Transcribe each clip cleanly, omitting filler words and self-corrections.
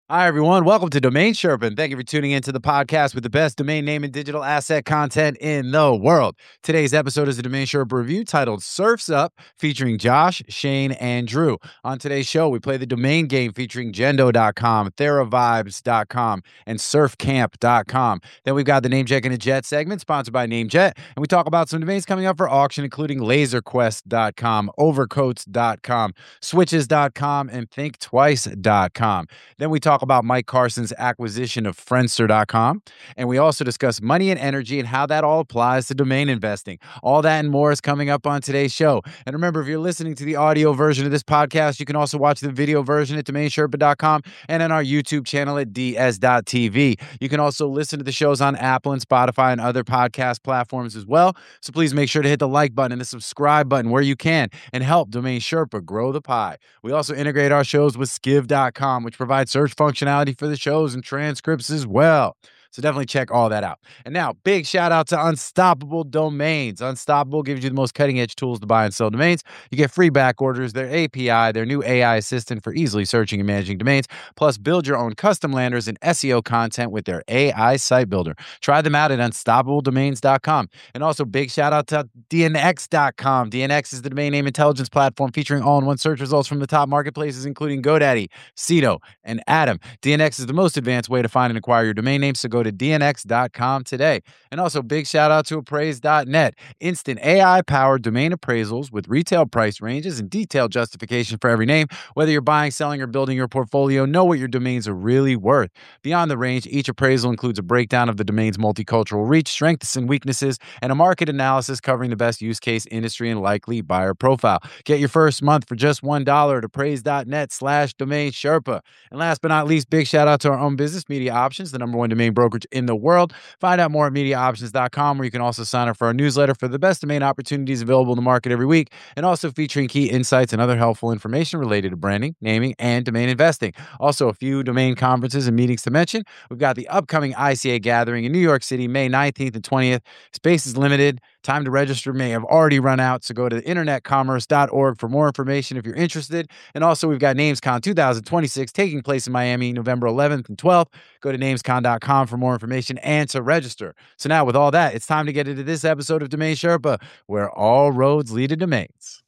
Hi, everyone. Welcome to Domain Sherpa, and thank you for tuning into the podcast with the best domain name and digital asset content in the world. Today's episode is a Domain Sherpa review titled Surfs Up, featuring Josh, Shane, and Drew. On today's show, we play the domain game featuring Gendo.com, TheraVibes.com, and SurfCamp.com. Then we've got the Namecheck and a Jet segment, sponsored by Namejet, and we talk about some domains coming up for auction, including LaserQuest.com, Overcoats.com, Switches.com, and ThinkTwice.com. Then we talk about Mike Carson's acquisition of Friendster.com. And we also discuss money and energy and how that all applies to domain investing. All that and more is coming up on today's show. And remember, if you're listening to the audio version of this podcast, you can also watch the video version at DomainSherpa.com and on our YouTube channel at ds.tv. You can also listen to the shows on Apple and Spotify and other podcast platforms as well. So please make sure to hit the like button and the subscribe button where you can and help Domain Sherpa grow the pie. We also integrate our shows with Skiv.com, which provides search functionality for the shows and transcripts as well. So definitely check all that out. And now, big shout out to Unstoppable Domains. Unstoppable gives you the most cutting-edge tools to buy and sell domains. You get free back orders, their API, their new AI assistant for easily searching and managing domains, plus build your own custom landers and SEO content with their AI site builder. Try them out at unstoppabledomains.com. And also, big shout out to DNX.com. DNX is the domain name intelligence platform featuring all-in-one search results from the top marketplaces, including GoDaddy, Cedo, and Atom. DNX is the most advanced way to find and acquire your domain name, so go to DNX.com today. And also, big shout out to Appraise.net. Instant AI-powered domain appraisals with retail price ranges and detailed justification for every name. Whether you're buying, selling, or building your portfolio, know what your domains are really worth. Beyond the range, each appraisal includes a breakdown of the domain's multicultural reach, strengths and weaknesses, and a market analysis covering the best use case, industry, and likely buyer profile. Get your first month for just $1 at Appraise.net/Domain Sherpa. And last but not least, big shout out to our own business, Media Options, the #1 domain brokerage in the world. Find out more at MediaOptions.com, where you can also sign up for our newsletter for the best domain opportunities available in the market every week, and also featuring key insights and other helpful information related to branding, naming, and domain investing. Also, a few domain conferences and meetings to mention. We've got the upcoming ICA gathering in New York City, May 19th and 20th. Space is limited. Time to register may have already run out, so go to internetcommerce.org for more information if you're interested. And also, we've got NamesCon 2026 taking place in Miami, November 11th and 12th. Go to namescon.com for more information and to register. So now, with all that, it's time to get into this episode of Domain Sherpa, where all roads lead to domains.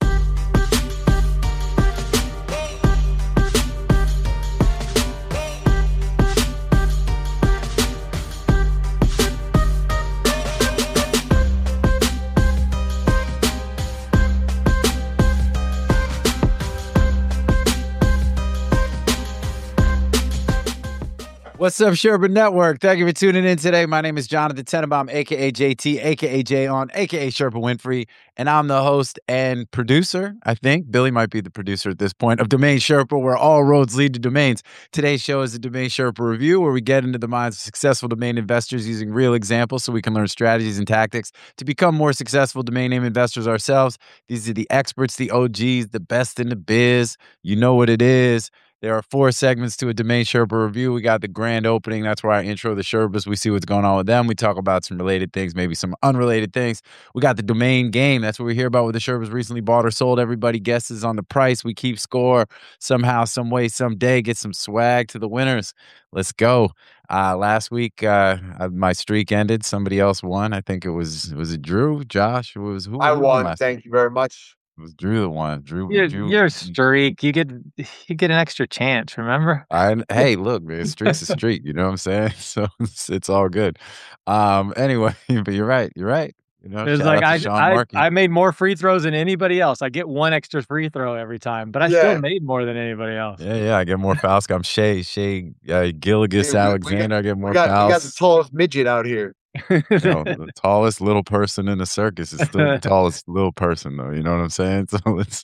What's up, Sherpa Network? Thank you for tuning in today. My name is Jonathan Tenenbaum, a.k.a. JT, a.k.a. Jay On, a.k.a. Sherpa Winfrey, and I'm the host and producer, I think. Billy might be the producer at this point, of Domain Sherpa, where all roads lead to domains. Today's show is a Domain Sherpa review, where we get into the minds of successful domain investors using real examples so we can learn strategies and tactics to become more successful domain name investors ourselves. These are the experts, the OGs, the best in the biz. You know what it is. There are 4 segments to a Domain Sherpa review. We got the grand opening. That's where I intro the Sherpas. We see what's going on with them. We talk about some related things, maybe some unrelated things. We got the domain game. That's what we hear about what the Sherpas recently bought or sold. Everybody guesses on the price. We keep score somehow, some way, someday. Get some swag to the winners. Let's go. Last week, my streak ended. Somebody else won. I think was it Drew? Josh? Who I won. Thank you very much. It was Drew that won. Drew. Your streak. You get an extra chance. Remember? Hey, look, man, streak's a streak. You know what I'm saying? So it's all good. Anyway, but you're right. You know, it's like I made more free throws than anybody else. I get 1 extra free throw every time, but I still made more than anybody else. Yeah, I get more fouls. I'm Shea Gilgeous Alexander. I get more fouls. We got the tallest midget out here. The tallest little person in the circus is still the tallest little person, though. You know what I'm saying? So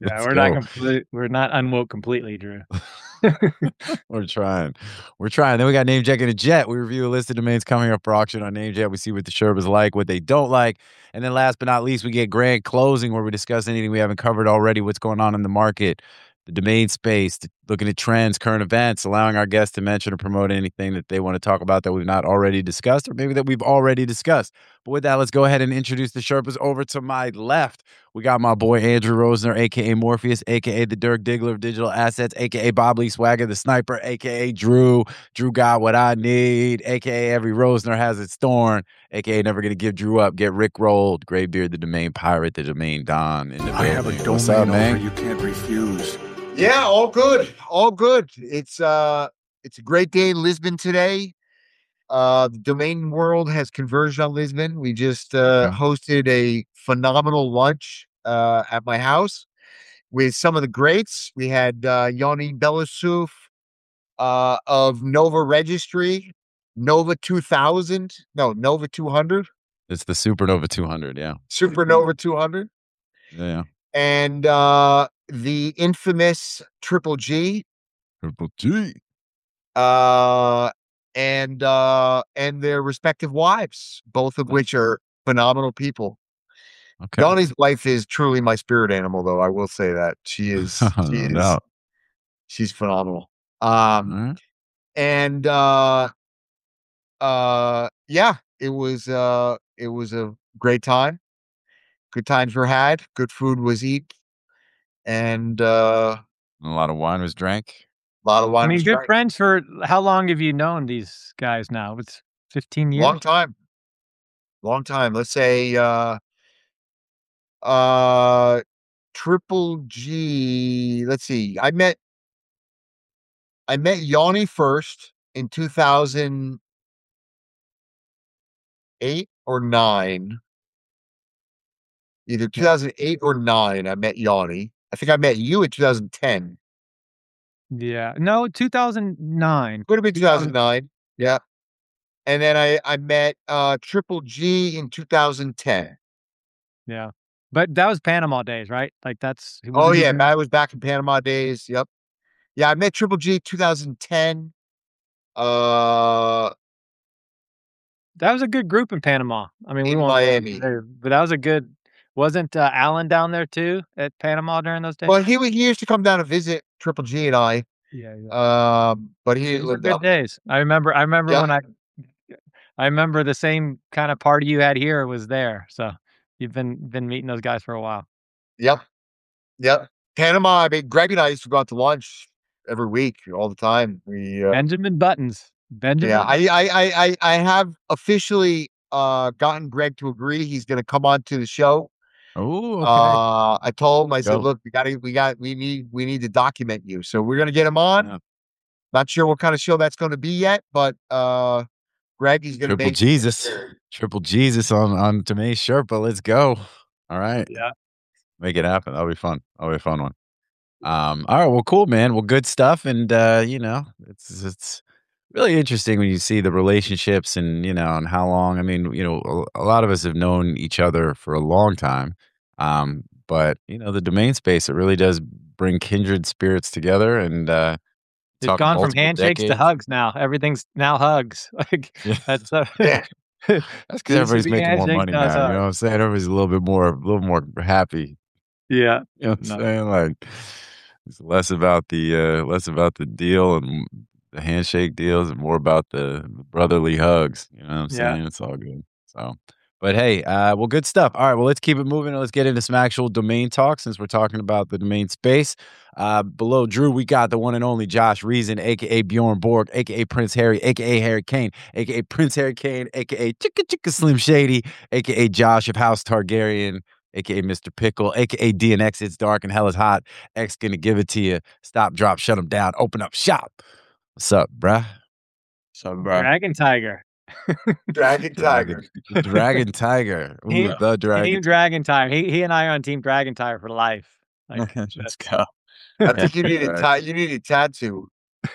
we're not unwoke completely, Drew. We're trying. Then we got Namecheck and a Jet. We review a list of domains coming up for auction on Namejet. We see what the Sherpas like, what they don't like. And then last but not least, we get grand closing, where we discuss anything we haven't covered already, what's going on in the market, the domain space, looking at trends, current events, allowing our guests to mention or promote anything that they want to talk about that we've not already discussed or maybe that we've already discussed. But with that, let's go ahead and introduce the Sherpas. Over to my left, we got my boy Andrew Rosner, a.k.a. Morpheus, a.k.a. the Dirk Diggler of Digital Assets, a.k.a. Bob Lee Swagger, the Sniper, a.k.a. Drew. Drew got what I need, a.k.a. every Rosner has its thorn, a.k.a. never going to give Drew up, get Rick rolled, Graybeard, the domain pirate, the domain Don. In the I have a domain What's up, man? You can't refuse. Yeah, all good. All good. It's a great day in Lisbon today. The domain world has converged on Lisbon. We just hosted a phenomenal lunch at my house with some of the greats. We had Yoni Beloussouf of Nova Registry, Nova 2000. No, Nova 200. It's the Supernova 200, yeah. Supernova 200. Yeah. And the infamous Triple G. Triple G. And their respective wives, both of which are phenomenal people. Okay. Donnie's wife is truly my spirit animal, though. I will say that she is. She's phenomenal. And yeah, it was a great time. Good times were had. Good food was eaten. And a lot of wine was drank. A lot of wine. I mean, good friends for how long have you known these guys now? It's 15 years. Long time. Let's say Triple G. Let's see. I met Yanni first in 2008 or 9. Either 2008 or 9, I met Yanni. I think I met you in 2010. Yeah. No, 2009. Could have been 2009. Yeah. And then I met Triple G in 2010. Yeah. But that was Panama days, right? Like that's Oh yeah, I was back in Panama days. Yep. Yeah, I met Triple G 2010. That was a good group in Panama. I mean, we won't Miami. But that was a good. Wasn't Alan down there too at Panama during those days? Well, he used to come down to visit Triple G and I. Yeah. But he lived good up. days. I remember when I remember the same kind of party you had here was there. So you've been meeting those guys for a while. Yep. Panama. I mean, Greg and I used to go out to lunch every week, all the time. Benjamin Buttons. Yeah, I have officially gotten Greg to agree he's going to come on to the show. Oh, okay. I told him, I said, look, we need to document you. So we're going to get him on. Yeah. Not sure what kind of show that's going to be yet, but Greg, he's going to make Triple Jesus on Domain Sherpa. Let's go. All right. Yeah. Make it happen. That'll be fun. That'll be a fun one. All right. Well, cool, man. Well, good stuff. And it's really interesting when you see the relationships and, and how long. I mean, a lot of us have known each other for a long time. But, the domain space, it really does bring kindred spirits together. And it's gone from handshakes to hugs now. Everything's now hugs. Like that's yeah. That's because everybody's making more money now. You know what I'm saying? Everybody's a little more happy. Yeah. You know what I'm saying? Like it's less about the deal and the handshake deals and more about the brotherly hugs. You know what I'm saying? It's all good. So, but hey, well, good stuff. All right, well, let's keep it moving and let's get into some actual domain talk since we're talking about the domain space. Below Drew, we got the one and only Josh Reason, aka Bjorn Borg, aka Prince Harry, aka Harry Kane, aka Prince Harry Kane, aka Chicka Slim Shady, aka Josh of House Targaryen, aka Mr. Pickle, aka DNX. It's dark and hell is hot. X gonna give it to you. Stop, drop, shut them down. Open up shop. What's up, bruh? Dragon Tiger. Dragon Tiger. Dragon Tiger. Ooh, the Dragon. Team Dragon Tiger. He and I are on Team Dragon Tiger for life. Like, let's go. I think you need a tattoo.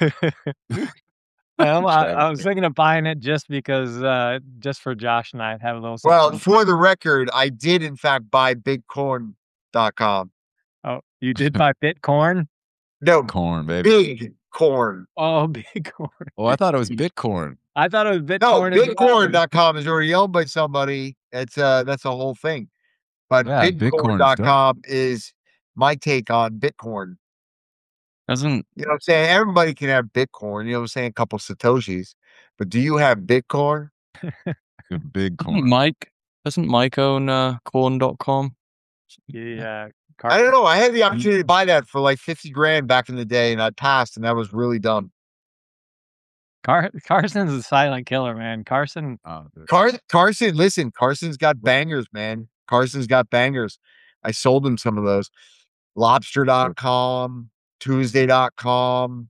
I was thinking of buying it just because, just for Josh and I have a little. Well, for the record, I did in fact buy bigcorn.com. Oh, you did buy Bitcorn? No, corn, baby. Big corn. Oh, big corn. Oh, I thought it was Bitcorn. I thought it was Bitcorn. No, Bitcorn.com is already owned by somebody. That's a whole thing. But Bitcorn.com is my take on Bitcoin. Doesn't You know what I'm saying? Everybody can have Bitcoin, you know what I'm saying? A couple Satoshis. But do you have Bitcoin? Big corn. Doesn't Mike own corn.com? Yeah. I don't know. I had the opportunity to buy that for like 50 grand back in the day, and I passed, and that was really dumb. Carson's a silent killer, man. Carson. Carson, listen, Carson's got bangers, man. Carson's got bangers. I sold him some of those. Lobster.com, Tuesday.com.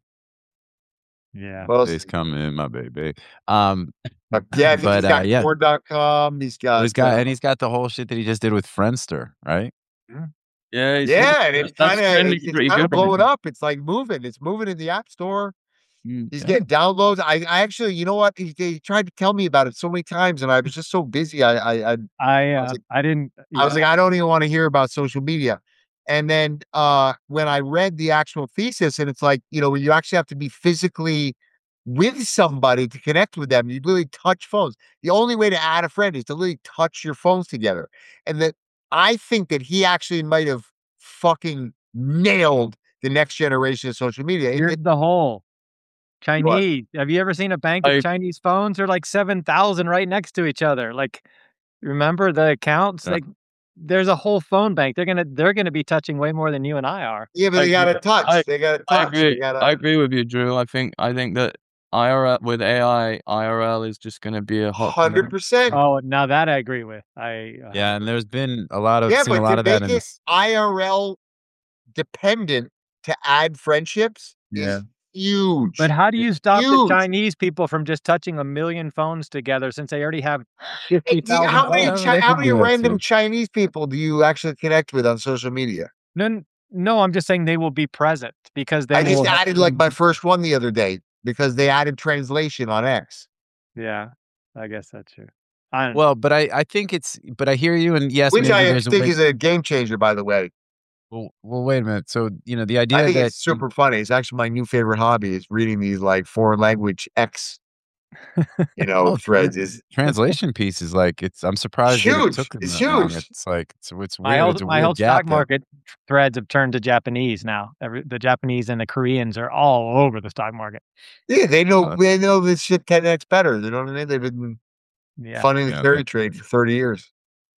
Yeah. Well, Days come in, my baby. yeah, I think he's got yeah. Corn.com. He's got the whole shit that he just did with Friendster, right? Yeah, and it's kind of blowing up. up. It's like moving. It's moving in the App Store. He's Yeah. getting downloads. I actually, you know what? He tried to tell me about it so many times, and I was just so busy. I didn't. I was like, I don't even want to hear about social media. And then when I read the actual thesis, and it's like, when you actually have to be physically with somebody to connect with them, you literally touch phones. The only way to add a friend is to literally touch your phones together. And that I think that he actually might have fucking nailed the next generation of social media. Here's the whole Chinese. Have you ever seen a bank of Chinese phones? They're like 7,000 right next to each other. Like, remember the accounts? Like, there's a whole phone bank. They're gonna be touching way more than you and I are. Yeah, but they got to touch. They got to touch. I agree with you, Drew. I think that IRL with AI, IRL is just going to be a hot 100%. Oh, now that I agree with. Yeah, and there's been a lot of but a lot of that in this. IRL dependent to add friendships is huge. But how do you stop the Chinese people from just touching 1 million phones together since they already have 50,000? How many random Chinese people do you actually connect with on social media? No, I'm just saying they will be present because I just added like my first one the other day because they added translation on X. Yeah, I guess that's true. Well, but I think but I hear you, and yes, which I think is a game changer, by the way. Well, wait a minute. So, the idea I think that it's super funny. It's actually my new favorite hobby is reading these like foreign language X, threads. Is translation piece is like I'm surprised huge. It took them it's that long. huge. It's like it's weird. My whole stock market threads have turned to Japanese now. The Japanese and the Koreans are all over the stock market. Yeah, they know this shit 10x better. You know what I mean? They've been funding the carry trade for 30 years.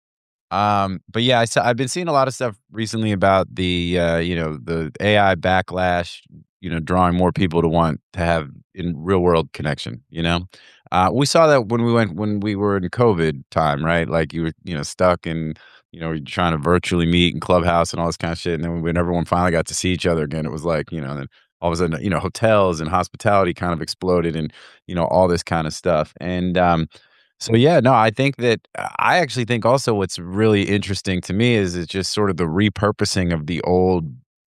But yeah, I've been seeing a lot of stuff recently about the the AI backlash, drawing more people to want to have in real world connection. We saw that when we were in COVID time, right? Like you were, stuck and you're trying to virtually meet in Clubhouse and all this kind of shit. And then when everyone finally got to see each other again, it was like, then all of a sudden, hotels and hospitality kind of exploded and, all this kind of stuff. And, so yeah, no, I think that I actually think also what's really interesting to me is it's just sort of the repurposing of the old,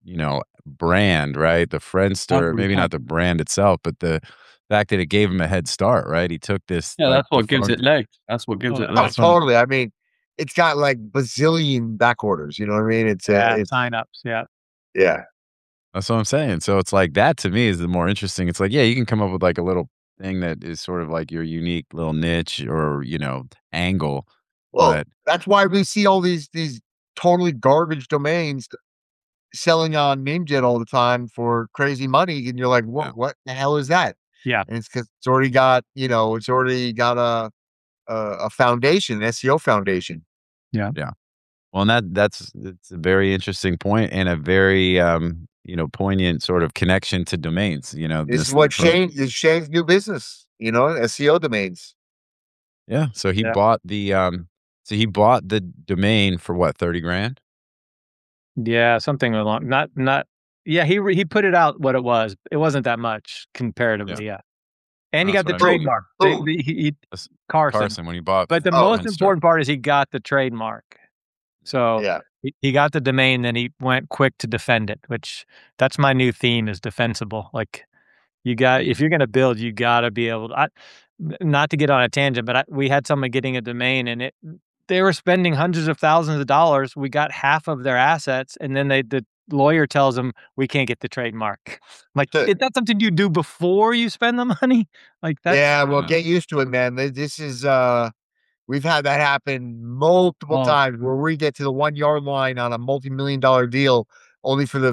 brand, right? The Friendster, maybe not the brand itself, but the fact that it gave him a head start, right? He took this. Yeah, that's what gives it legs. That's what gives it legs. Totally. I mean, it's got like bazillion back orders. You know what I mean? It's signups. Yeah. Yeah. That's what I'm saying. So it's like that to me is the more interesting. It's like, yeah, you can come up with like a little thing that is sort of like your unique little niche or angle. Well, that's why we see all these totally garbage domains selling on NameJet all the time for crazy money, and you're like, what the hell is that? Yeah, and it's because it's already got a foundation, an SEO foundation. Yeah. Well, and that's a very interesting point and a very poignant sort of connection to domains. This is what Shane's new business. SEO domains. Yeah. So he bought the domain for what, 30 grand? Yeah, something along not. Yeah, he put it out what it was. It wasn't that much comparatively. Yeah. And he got the trademark. Carson when he bought. But the most important part is he got the trademark. So he got the domain, then he went quick to defend it, which that's my new theme is defensible. Like if you're going to build, you got to be able to, not to get on a tangent, but we had someone getting a domain and they were spending hundreds of thousands of dollars. We got half of their assets. And then the lawyer tells them we can't get the trademark. Like, is that something you do before you spend the money? Like that? Yeah. Well, get used to it, man. This is, we've had that happen multiple times where we get to the 1 yard line on a multi-million-dollar deal only for the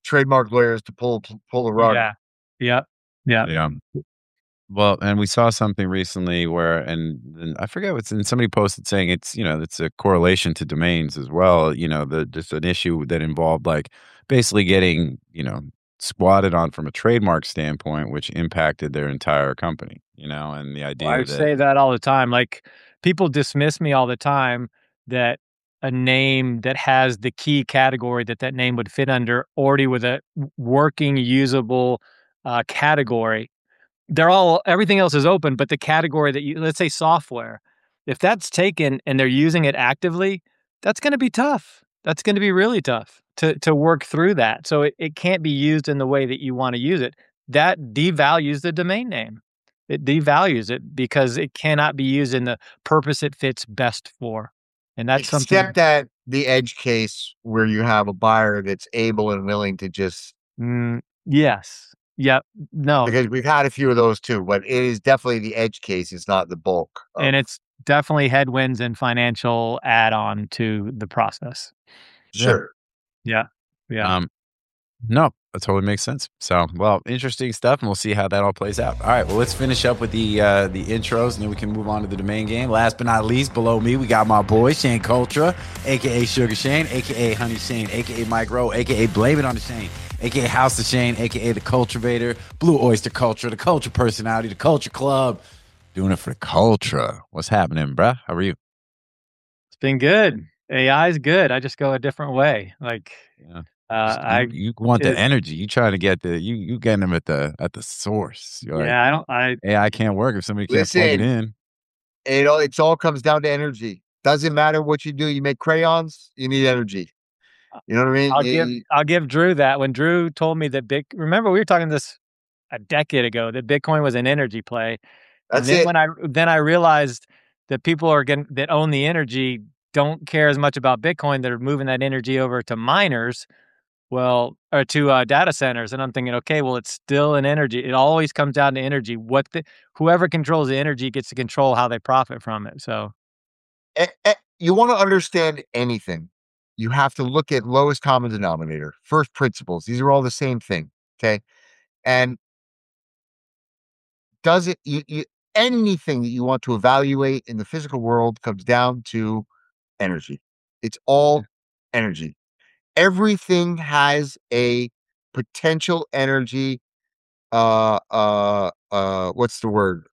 trademark lawyers to pull the rug. Yeah. Well, and we saw something recently where, and I forget what's, and somebody posted saying it's, it's a correlation to domains as well. Just an issue that involved like basically getting, squatted on from a trademark standpoint, which impacted their entire company, and the idea I say that all the time. Like, people dismiss me all the time that a name that has the key category that name would fit under already with a working, usable category. Everything else is open, but the category that let's say software, if that's taken and they're using it actively, that's going to be tough. That's going to be really tough to work through that. So it can't be used in the way that you want to use it. That devalues the domain name. It devalues it because it cannot be used in the purpose it fits best for. And that's something. Except that the edge case where you have a buyer that's able and willing to just. Yes. Yep. No. Because we've had a few of those too, but it is definitely the edge case. It's not the bulk. And it's definitely headwinds and financial add-on to the process. Sure. Yeah. No, that totally makes sense. So, well, interesting stuff, and we'll see how that all plays out. All right, well, let's finish up with the intros, and then we can move on to the domain game. Last but not least, below me, we got my boy, Shane Cultra, a.k.a. Sugar Shane, a.k.a. Honey Shane, a.k.a. Mike Rowe, a.k.a. Blame It on the Shane, a.k.a. House of Shane, a.k.a. The Cultivator, Blue Oyster Culture, the Culture Personality, the Culture Club. Doing it for the culture. What's happening, bruh? How are you? It's been good. AI is good. I just go a different way. Like, you want the energy. You trying to get you getting them at the source. You're AI can't work if somebody can't plug it in. It all comes down to energy. Doesn't matter what you do. You make crayons, you need energy. You know what I mean? I'll give Drew that. When Drew told me that remember we were talking this a decade ago, that Bitcoin was an energy play. That's it. Then I realized that people that own the energy don't care as much about Bitcoin. They're moving that energy over to miners. Or to data centers. And I'm thinking, okay, well, it's still an energy. It always comes down to energy. Whoever controls the energy gets to control how they profit from it. So you want to understand anything, you have to look at lowest common denominator, first principles. These are all the same thing. Okay. And anything that you want to evaluate in the physical world comes down to energy. It's all energy. Everything has a potential energy. What's the word?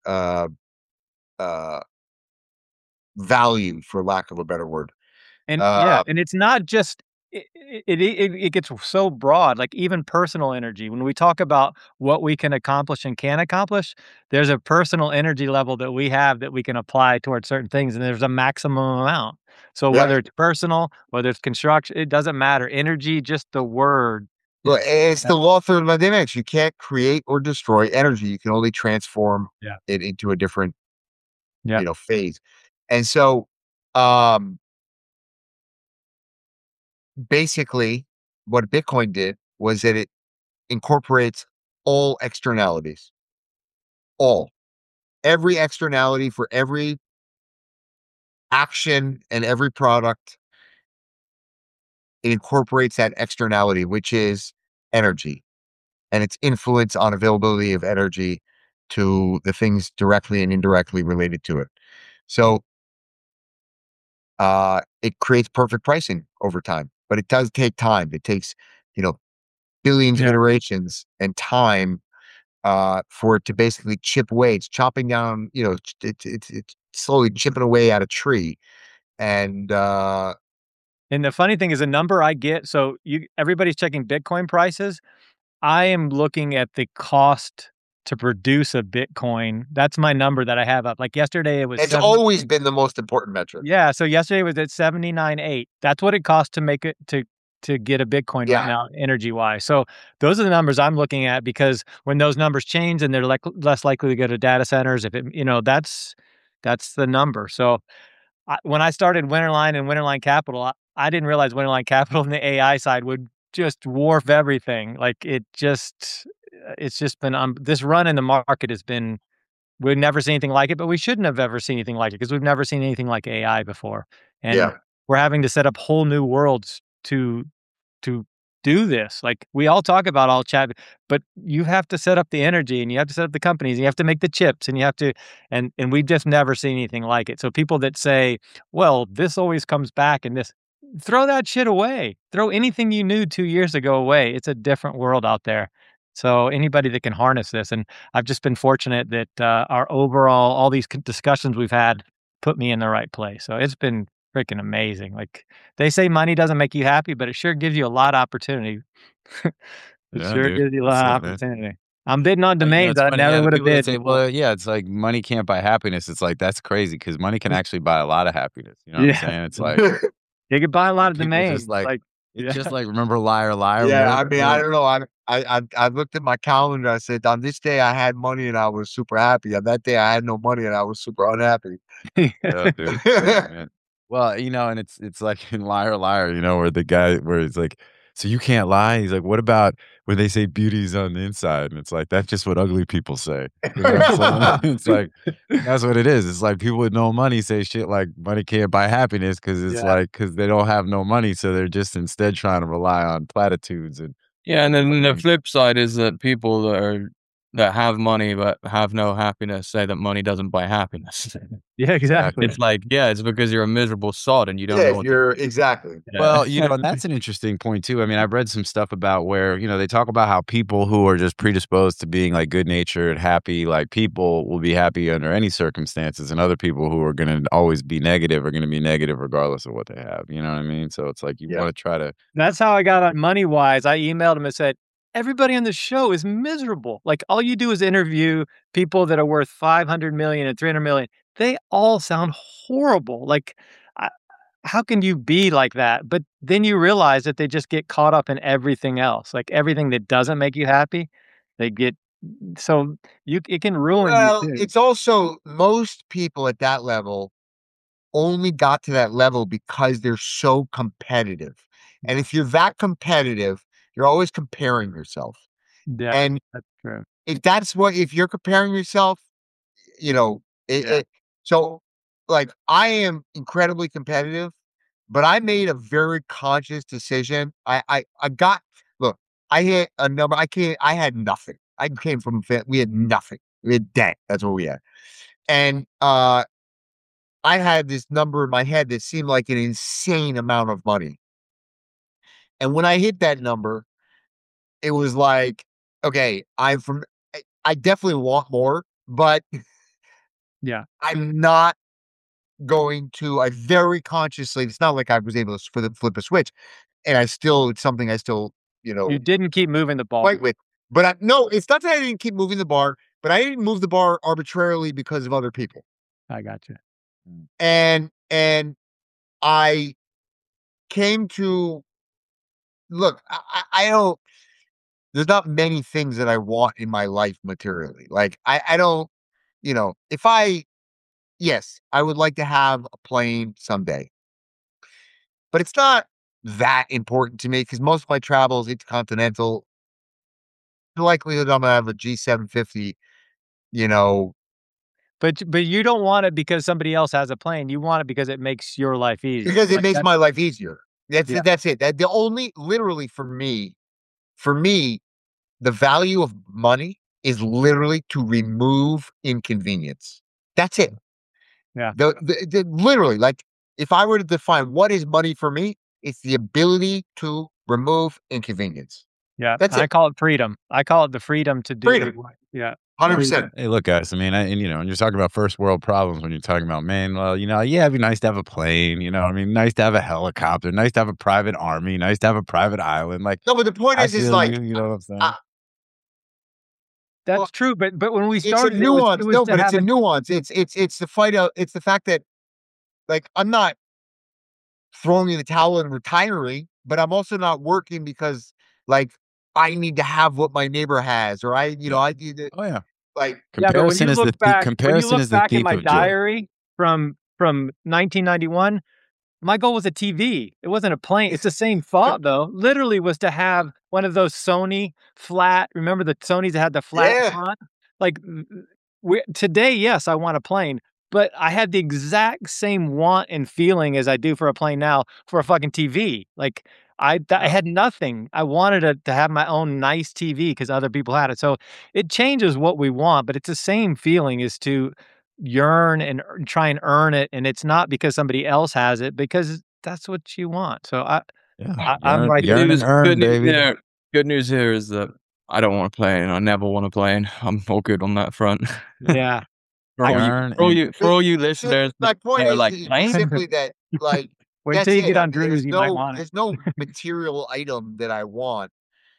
Value, for lack of a better word. And and it's not just it gets so broad. Like even personal energy. When we talk about what we can accomplish and can't accomplish, there's a personal energy level that we have that we can apply towards certain things, and there's a maximum amount. So whether it's personal, whether it's construction, it doesn't matter. Energy, just the word. Well, it's the law of thermodynamics. You can't create or destroy energy. You can only transform it into a different, phase. And so, basically, what Bitcoin did was that it incorporates all externalities. Every externality for every action and every product, it incorporates that externality, which is energy and its influence on availability of energy to the things directly and indirectly related to it. So it creates perfect pricing over time, but it does take time. It takes, billions of iterations and time for it to basically chip away. It's chopping down, it's slowly chipping away at a tree. And the funny thing is, a number I get, so everybody's checking Bitcoin prices. I am looking at the cost to produce a Bitcoin. That's my number that I have up. Like yesterday, it was. It's always been the most important metric. Yeah. So yesterday it was at 79.8. That's what it costs to make it to get a Bitcoin right now, energy wise. So those are the numbers I'm looking at, because when those numbers change and they're less likely to go to data centers, if it, that's the number. So when I started Winterline and Winterline Capital, I didn't realize Winterline Capital and the AI side would just dwarf everything. Like it's just been this run in the market has been, we've never seen anything like it, but we shouldn't have ever seen anything like it because we've never seen anything like AI before. And we're having to set up whole new worlds to do this. Like we all talk about all chat, but you have to set up the energy and you have to set up the companies and you have to make the chips and you have to, and we've just never seen anything like it. So people that say, well, this always comes back and this, throw that shit away. Throw anything you knew 2 years ago away. It's a different world out there. So anybody that can harness this, and I've just been fortunate that our overall, all these discussions we've had put me in the right place. So it's been freaking amazing. Like they say money doesn't make you happy, but it sure gives you a lot of opportunity. Gives you a lot of opportunity. I'm bidding on domains that I never would have bid. Say, well, yeah, it's like money can't buy happiness. It's like, that's crazy because money can actually buy a lot of happiness. You know what I'm saying? It's like you could buy a lot of domains. It's just like, remember Liar Liar? Yeah, I mean, I don't know. I looked at my calendar. I said, on this day I had money and I was super happy. On that day I had no money and I was super unhappy. Yeah, dude. Yeah, well, and it's like in Liar Liar, where the guy, where it's like, so you can't lie. He's like, what about when they say beauty's on the inside? And it's like, that's just what ugly people say. It's like, that's what it is. It's like people with no money say shit like money can't buy happiness because it's like, because they don't have no money. So they're just instead trying to rely on platitudes. And and then the flip side is that people that have money but have no happiness say that money doesn't buy happiness. Yeah, exactly. It's like, it's because you're a miserable sod and you don't know what exactly. Well, and that's an interesting point too. I mean, I've read some stuff about where, they talk about how people who are just predisposed to being like good natured, happy, like people will be happy under any circumstances, and other people who are going to always be negative are going to be negative regardless of what they have. You know what I mean? So it's like you want to try to. That's how I got on Money Wise. I emailed him and said, everybody on the show is miserable. Like all you do is interview people that are worth 500 million and 300 million. They all sound horrible. Like, how can you be like that? But then you realize that they just get caught up in everything else. Like everything that doesn't make you happy, they get, so it can ruin you. Well, it's also most people at that level only got to that level because they're so competitive. And if you're that competitive, you're always comparing yourself. Yeah, and that's true. If you're comparing yourself, so like I am incredibly competitive, but I made a very conscious decision. I hit a number. I had nothing. I came from, we had nothing. We had debt. That's what we had. And, I had this number in my head that seemed like an insane amount of money. And when I hit that number, it was like, okay, I definitely want more, but I'm not going to, I very consciously, it's not like I was able to flip a switch, and it's something I still, you didn't keep moving the bar. Fight with. But no, it's not that I didn't keep moving the bar, but I didn't move the bar arbitrarily because of other people. I got you. And I came to, look, I don't, there's not many things that I want in my life materially. Like I don't, yes, I would like to have a plane someday, but it's not that important to me because most of my travels intercontinental. The likelihood I'm gonna have a G750, But you don't want it because somebody else has a plane. You want it because it makes your life easier. Because it makes my life easier. That's it. The only, literally for me, the value of money is literally to remove inconvenience. That's it. Yeah. Literally, like if I were to define what is money for me, it's the ability to remove inconvenience. Yeah. That's it. I call it freedom. I call it the freedom to do freedom. Yeah. 100%. Hey, look, guys, I mean, and you're talking about first world problems when you're talking about, man, well, it'd be nice to have a plane, nice to have a helicopter, nice to have a private army, nice to have a private island. Like, no, but the point is like, you know what I'm saying? That's true, but when we started, it's a nuance. It's a nuance. It's the fight out. It's the fact that, like, I'm not throwing in the towel and retiring, but I'm also not working because, like, I need to have what my neighbor has, or I need to. Oh yeah. Like comparison is the comparison is the thief in my of joy. diary from 1991. My goal was a TV. It wasn't a plane. It's the same thought though. Literally was to have one of those Sony flat. Remember the Sonys that had the flat front? Like today, yes, I want a plane, but I had the exact same want and feeling as I do for a plane now for a fucking TV. Like I had nothing. I wanted to have my own nice TV because other people had it. So it changes what we want, but it's the same feeling as to yearn and try and earn it. And it's not because somebody else has it, because that's what you want. So I'm right there. Good news here is that I don't want to play, and I never want to play, and I'm all good on that front. Yeah. For all you listeners, my point is like, simply that, like, wait till you get on Drew's, you might want it. There's no material item that I want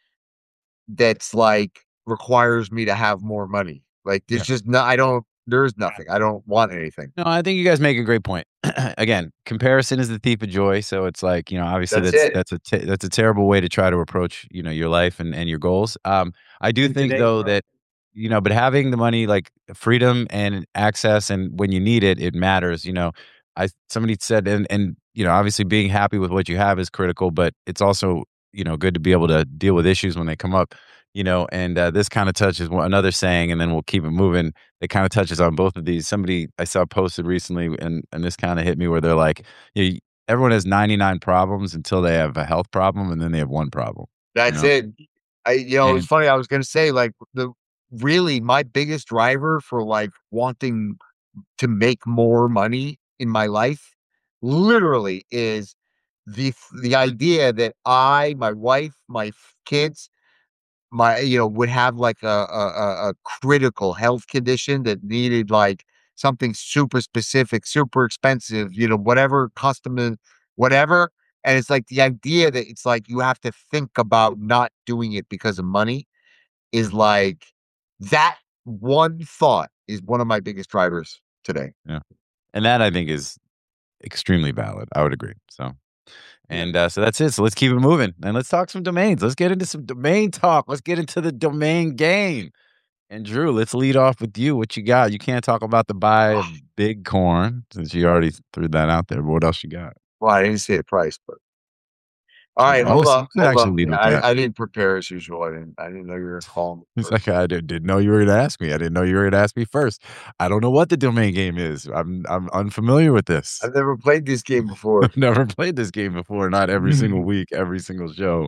that's like requires me to have more money. Like, there's just no. There's nothing. I don't want anything. No, I think you guys make a great point. Again, comparison is the thief of joy. So it's like, obviously that's a terrible way to try to approach, your life and your goals. I do think though that, but having the money, like freedom and access, and when you need it, it matters. Somebody said, and obviously being happy with what you have is critical, but it's also, good to be able to deal with issues when they come up. And this kind of touches another saying, and then we'll keep it moving. It kind of touches on both of these. Somebody I saw posted recently, and this kind of hit me, where they're like, everyone has 99 problems until they have a health problem, and then they have one problem. That's it. It's funny. I was going to say, like, really my biggest driver for like wanting to make more money in my life, literally, is the idea that I, my wife, my kids, would have like a critical health condition that needed like something super specific, super expensive, whatever, custom, whatever. And it's like the idea that it's like you have to think about not doing it because of money is like, that one thought is one of my biggest drivers today. Yeah. And that I think is extremely valid. I would agree. So. And so that's it. So let's keep it moving. And let's talk some domains. Let's get into some domain talk. Let's get into the domain game. And Drew, let's lead off with you. What you got? You can't talk about the buy of Bitcoin since you already threw that out there. But what else you got? Well, I didn't say the price, but all right, hold up. I didn't prepare as usual. I didn't know you were calling. It's like I didn't know you were going to ask me. I didn't know you were going to ask me first. I don't know what the domain game is. I'm unfamiliar with this. I've never played this game before. I've never played this game before. Not every single week, every single show.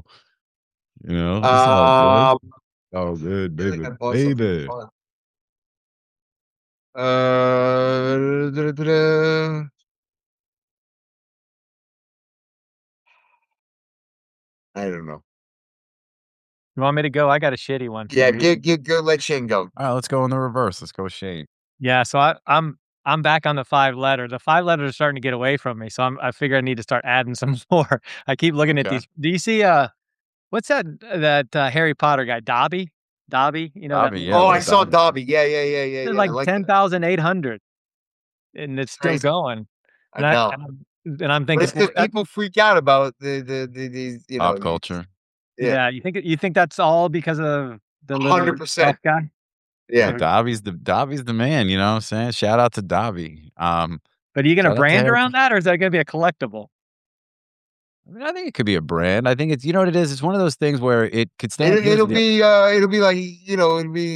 Oh, good, baby, baby. I don't know. You want me to go? I got a shitty one. Yeah, go. Let Shane go. All right, let's go in the reverse. Let's go with Shane. Yeah, so I'm back on the 5 letter. The 5 letters are starting to get away from me, so I figure I need to start adding some more. I keep looking at these. Do you see what's that Harry Potter guy, Dobby? Dobby, Dobby, I saw Dobby. Yeah. It's like 10,800, and it's still going. And I know. And I'm thinking, because people freak out about these pop culture. Yeah, you think that's all because of the 100% guy? Yeah, Dobby's the man. You know what I'm saying? Shout out to Dobby. But are you going to brand around that, or is that going to be a collectible? I mean, I think it could be a brand. I think it's, what it is. It's one of those things where it could stand. It'll be like, it'll be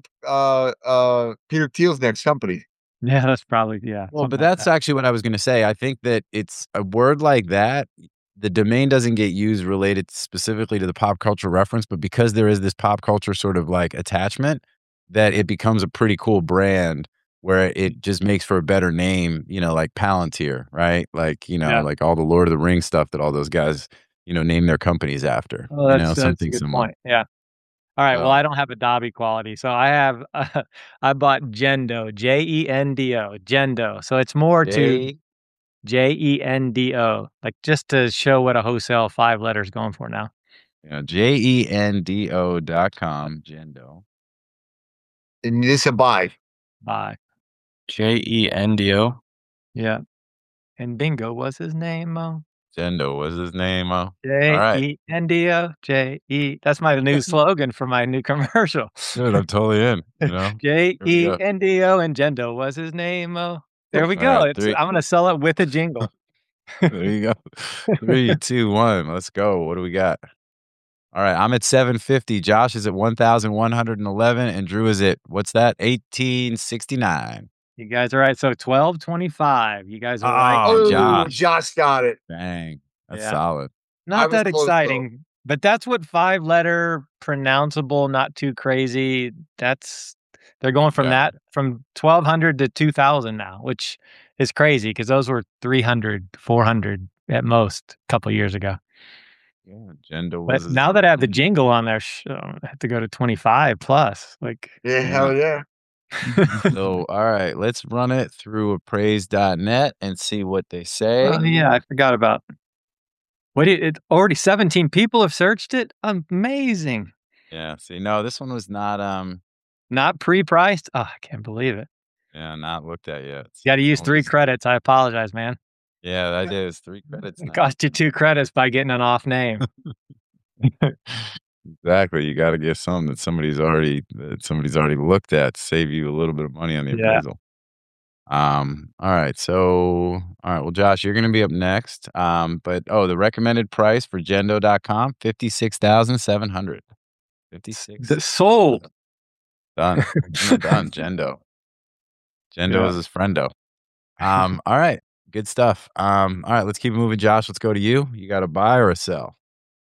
Peter Thiel's next company. Yeah, that's probably, Well, but that's actually what I was going to say. I think that it's a word like that. The domain doesn't get used related specifically to the pop culture reference, but because there is this pop culture sort of like attachment, that it becomes a pretty cool brand where it just makes for a better name, like Palantir, right? Like, like all the Lord of the Rings stuff that all those guys, name their companies after. Oh, that's a good point. Yeah. All right. Well, I don't have a Dobby quality. So I have, I bought Jendo, Jendo, Jendo. So it's more to Jendo, like just to show what a wholesale 5 letters going for now. Yeah. Jendo.com, Jendo. And this a buy. Buy. Jendo. Yeah. And Bingo was his name, Mo. Jendo was his name, Mo. Jendo, J-E. That's my new slogan for my new commercial. Dude, I'm totally in. Jendo and Jendo was his name, Mo. There we go. Right, I'm going to sell it with a jingle. There you go. 3, 2, 1. Let's go. What do we got? All right. I'm at 750. Josh is at 1,111. And Drew is at, what's that? 1869. You guys are right. So 1225. You guys are right. Oh, Josh got it. Dang. That's solid. Not that exciting, but that's what 5-letter pronounceable, not too crazy. They're going from 1,200 to 2,000 now, which is crazy because those were 300, 400 at most a couple years ago. Yeah, Jendo was. But now that I have the jingle on there, I have to go to 25 plus. Hell yeah. So, all right, let's run it through appraise.net and see what they say. Oh, yeah, I forgot about. Already 17 people have searched it. Amazing. Yeah. See, no, this one was not pre-priced. Oh, I can't believe it. Yeah, not looked at yet. You got to use 3 credits. I apologize, man. Yeah, that is 3 credits. It cost you 2 credits by getting an off name. Exactly. You got to get something that somebody's already looked at to save you a little bit of money on the appraisal. All right. So, all right. Well, Josh, you're going to be up next. But the recommended price for Jendo.com, $56,700. 56. Sold. Done. Done. Jendo is his friendo. All right. Good stuff. All right. Let's keep moving, Josh. Let's go to you. You got a buy or a sell?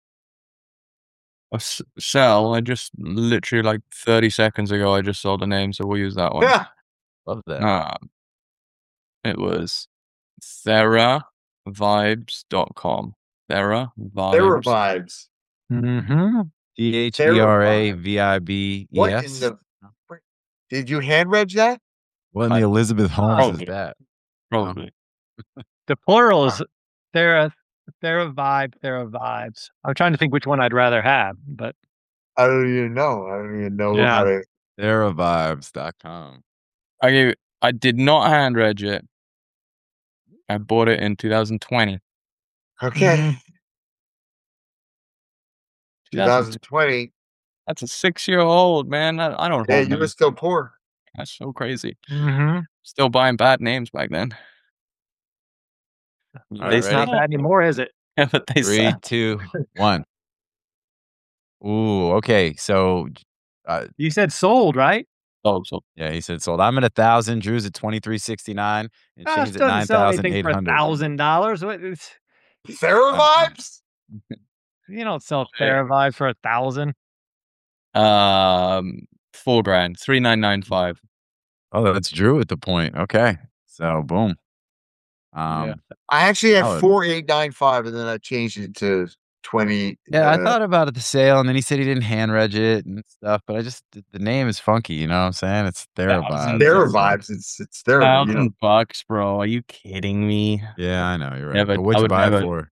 A sell. I just literally 30 seconds ago, I just sold a name, so we'll use that one. Yeah. Love that. It was TheraVibes.com. TheraVibes. TheraVibes. Mm-hmm. TheraVibes. What in the? Did you hand reg that? What in the Elizabeth Holmes is that? Probably. The plural is TheraVibes. I'm trying to think which one I'd rather have, but I don't even know. How to. TheraVibes.com. I did not hand reg it. I bought it in 2020. Okay. 2020. That's a 6-year-old, man. I don't. Yeah, you were still poor. That's so crazy. Mm-hmm. Still buying bad names back then. It's not bad anymore, is it? Yeah, but they 3, 2, 1. Ooh, okay. So you said sold, right? Oh, so yeah, he said sold. I'm at 1,000. Drew's at 23.69, and Shane's at $9,800. $1,000. TheraVibes? You don't sell TheraVibes for 1,000. $4,000, 3,995. Oh, that's Drew at the point. Okay, so boom. I actually had 4,895, and then I changed it to 20. Yeah, I thought about it the sale, and then he said he didn't hand reg it and stuff. But the name is funky. You know what I'm saying? It's TheraVibes. TheraVibes. It's TheraVibes. $1,000, bro. Are you kidding me? Yeah, I know you're right. Yeah, but what'd you buy it for?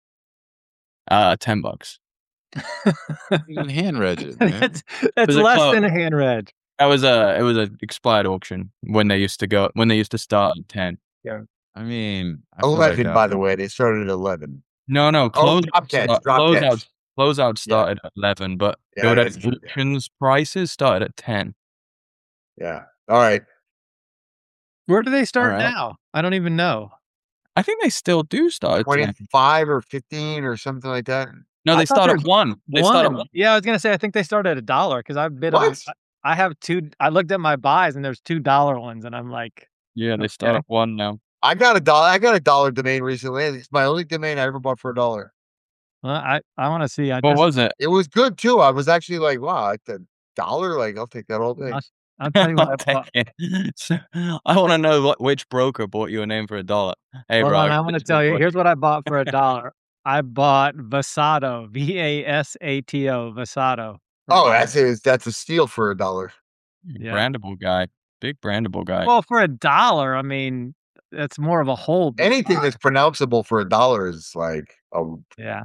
$10. You can hand reg it, man. That's less than a hand reg. It was a expired auction when they used to start at 10. Yeah. I mean, 11, by the way. They started at 11. No, closeouts started at 11, but auctions prices started at 10. Yeah. All right. Where do they start now? I don't even know. I think they still do start at 25 or 15 or something like that. No, they start at 1. They start at 1. Yeah, I was gonna say I think they started at $1 because I've bid on. I have 2. I looked at my buys and there's $2 ones, and I'm like, yeah, they start at 1 now. I got a $1 domain recently. It's my only domain I ever bought for $1. Well, I want to see. What was it? It was good too. I was actually like, wow, $1. I'll take that all day. I'll tell you what I bought. I want to know which broker bought you a name for $1. Hey, hold bro, on, I want to tell you. Here's what I bought for $1. I bought Vasato, Vasato, Vasato. Oh, that's a steal for $1. Yeah. Brandable guy, big brandable guy. Well, for $1, I mean, that's more of a whole. Anything that's pronounceable for $1 is like, yeah.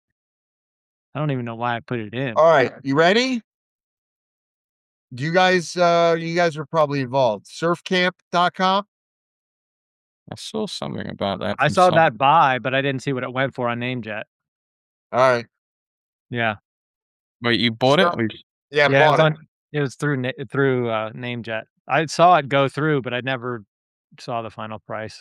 I don't even know why I put it in. All right, you ready? You guys are probably involved. Surfcamp.com. I saw something about that. I saw that buy, but I didn't see what it went for on NameJet. All right. Yeah. Wait, you bought it? Yeah, bought it. It was through NameJet. I saw it go through, but I never saw the final price.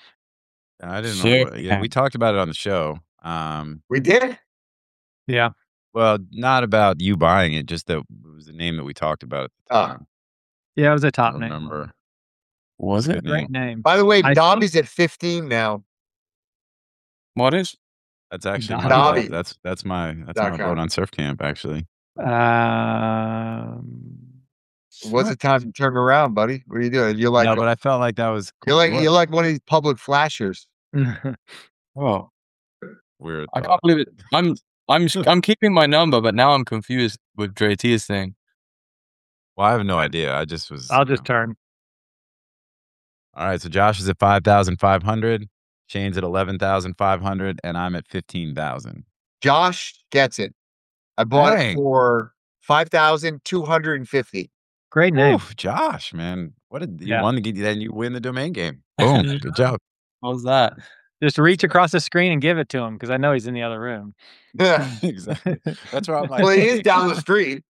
I didn't know. Yeah, we talked about it on the show. We did? Yeah. Well, not about you buying it, just that it was the name that we talked about at the time. Yeah, it was a top name. Remember. Was it? Great name. By the way, Dobby's at 15 now. What is? That's actually Navi. that's my vote on Surf Camp, actually. What's the time to turn around, buddy? What are you doing? You're like, no, but I felt like that was cool. You're like one of these public flashers. Oh, weird. I can't believe it. I'm keeping my number, but now I'm confused with Dre T's thing. Well, I have no idea. I just was. I'll just turn. All right, so Josh is at 5,500, Shane's at 11,500, and I'm at 15,000. Josh gets it. I bought it for 5,250. Great name. Oof, Josh, man. You won then you win the domain game. Boom. Good job. What was that? Just reach across the screen and give it to him because I know he's in the other room. Yeah, exactly. That's where I'm like. Well, he is down the street.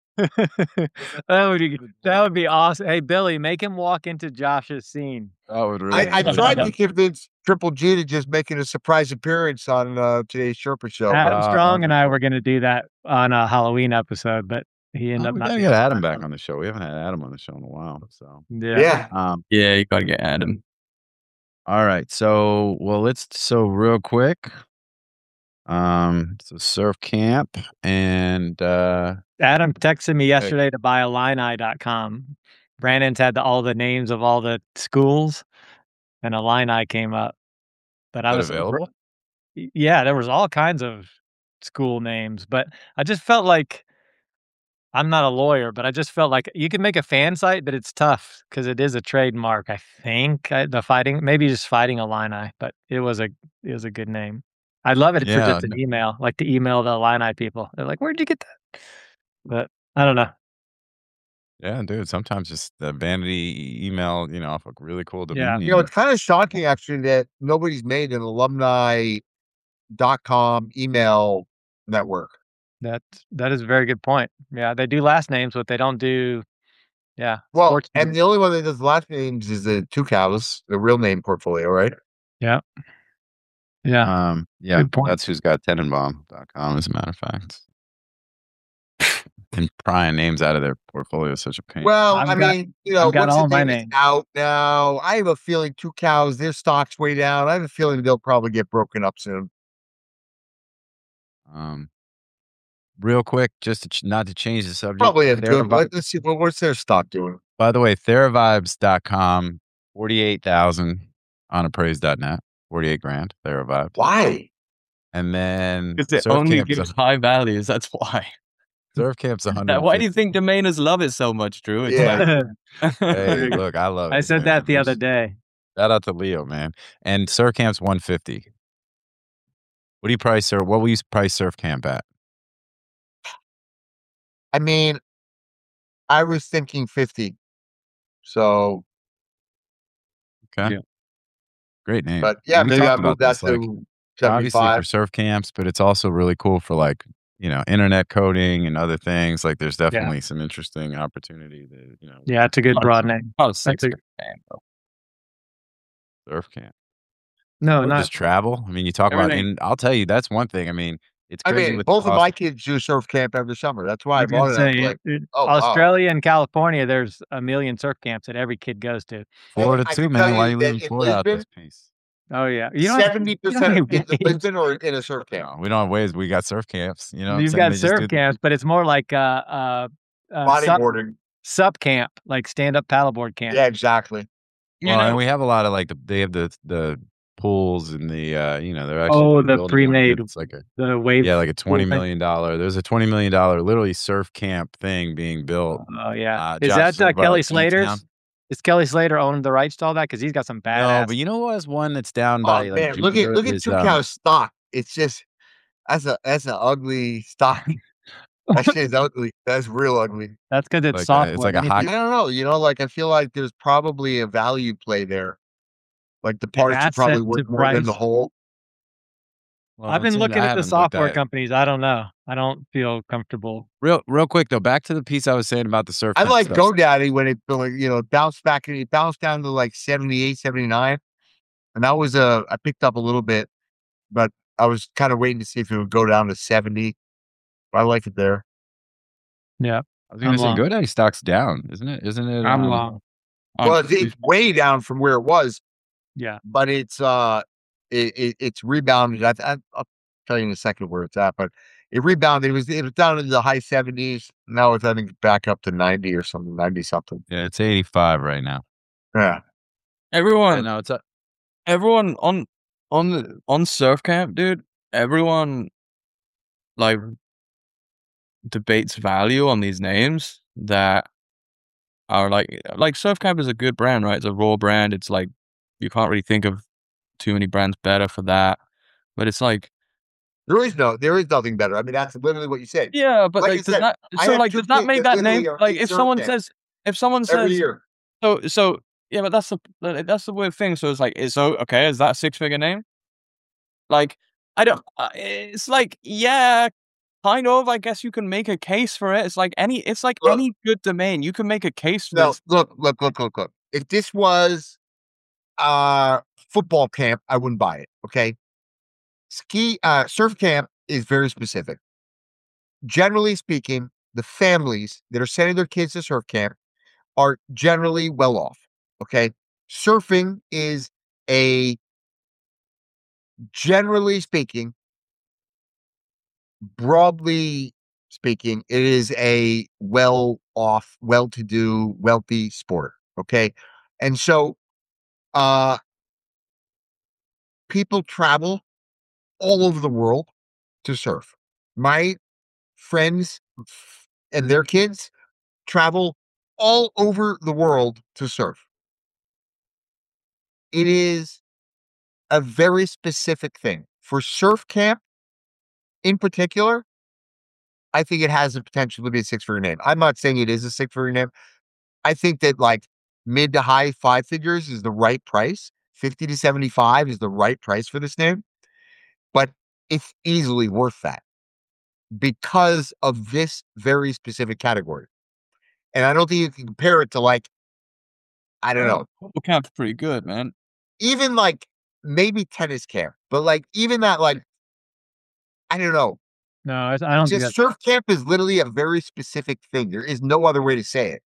that would be awesome. Hey, Billy, make him walk into Josh's scene. That would really. I tried to convince Triple G to just make it a surprise appearance on today's Sherpa show. Adam Strong and I were going to do that on a Halloween episode, but he ended up not. We gotta get Adam back on the show. We haven't had Adam on the show in a while, so yeah. Yeah, you gotta get Adam. All right, so real quick. So Surf Camp and Adam texted me yesterday to buy Illini.com. Brandon's had all the names of all the schools, and Illini came up. But I was available. Yeah, there was all kinds of school names, but I just felt like I'm not a lawyer, but I just felt like you could make a fan site, but it's tough because it is a trademark. I think maybe just Fighting Illini, but it was a good name. I'd love it for just an email, like to email the Illini people. They're like, "Where'd you get that?" But I don't know. Yeah, dude. Sometimes just the vanity email, off a really cool domain. Yeah. It's kind of shocking actually that nobody's made an alumni.com email network. That is a very good point. Yeah, they do last names, but they don't do. Yeah. Well, and the only one that does last names is the Two Cows, the real name portfolio, right? Yeah. Yeah. Yeah. That's who's got Tenenbaum.com, as a matter of fact. And prying names out of their portfolio is such a pain. Well, I mean, once all my names out now, I have a feeling Two Cows, their stock's way down. I have a feeling they'll probably get broken up soon. Real quick, just not to change the subject. Probably have good, but let's see. Well, what's their stock doing? By the way, TheraVibes.com, 48,000 on appraise.net, 48 grand, TheraVibes. Why? And then because it only gives high values. That's why. Surf Camp's 100. Why do you think domainers love it so much, Drew? It's hey, look, I love it. I said that the other day. Shout out to Leo, man. And Surf Camp's 150. What will you price Surf Camp at? I mean, I was thinking 50. So. Okay. Yeah. Great name. But yeah, maybe I'll move that to 75. Obviously for surf camps, but it's also really cool for internet coding and other things. Like there's definitely some interesting opportunity that, Yeah, it's a good broad name. Oh, Surf Camp. No, not just travel. I mean, you talk about, and I'll tell you, that's one thing. I mean, it's crazy. Both of my kids do surf camp every summer. That's why I bought it. Australia and California, there's a million surf camps that every kid goes to. Florida too, man. Why you leaving Florida out this piece? Oh yeah, 70% of kids in Lisbon or in a surf camp. No, we don't have ways. We got surf camps. You've got surf camps, but it's more like bodyboarding sup camp, like stand up paddleboard camp. Yeah, exactly. Well, and we have a lot of they have the pools and the they're actually the pre-made. It's like the wave. Yeah, like a $20 million. There's a $20 million literally surf camp thing being built. Oh yeah, is that Kelly Slater's? Is Kelly Slater own the rights to all that? Because he's got some badass. No, but you know what is one that's down by man, look at Two Cows stock. It's just that's an ugly stock. That shit is ugly. That's real ugly. That's because it's soft. It's like a hockey. I don't know. I feel like there's probably a value play there. Like the parts are probably worth more than the whole. Well, I've been looking at the software companies. I don't know. I don't feel comfortable. Real quick though, back to the piece I was saying about the surf. I like GoDaddy when it bounced back and it bounced down to like 78, 79. And that was I picked up a little bit, but I was kind of waiting to see if it would go down to 70. But I like it there. Yeah. I was going to say GoDaddy stock's down, isn't it? I'm long. Well, it's way down from where it was. Yeah. But it's rebounded. tell you in a second where it's at, but it rebounded. It was down in the high 70s. Now it's, I think, back up to 90 or something, 90 something. Yeah, it's 85 right now. Yeah. Everyone, no, it's everyone on Surf Camp, dude. Everyone like debates value on these names that are like Surf Camp is a good brand, right? It's a raw brand. It's like you can't really think of too many brands better for that. But it's like there is nothing better. I mean, that's literally what you said. Yeah, but like does that make that name like if someone says every year. So yeah, but that's the weird thing. So it's like is that a 6-figure name? Like I don't. It's like yeah, kind of. I guess you can make a case for it. It's like any good domain. You can make a case for this. Look. If this was football camp, I wouldn't buy it. Okay. Surf camp is very specific. Generally speaking, the families that are sending their kids to surf camp are generally well off. Okay. Surfing is generally speaking, broadly speaking, it is a well-off, well-to-do, wealthy sport. Okay. And so, people travel all over the world to surf. My friends and their kids travel all over the world to surf. It is a very specific thing. For surf camp in particular, I think it has the potential to be a 6-figure name. I'm not saying it is a 6-figure name. I think that like mid to high 5 figures is the right price. 50 to 75 is the right price for this name. But it's easily worth that because of this very specific category. And I don't think you can compare it to like, I don't know. Football camp's pretty good, man. Even like maybe tennis camp, but like even that, like, I don't know. No, I don't think Just surf camp is literally a very specific thing. There is no other way to say it.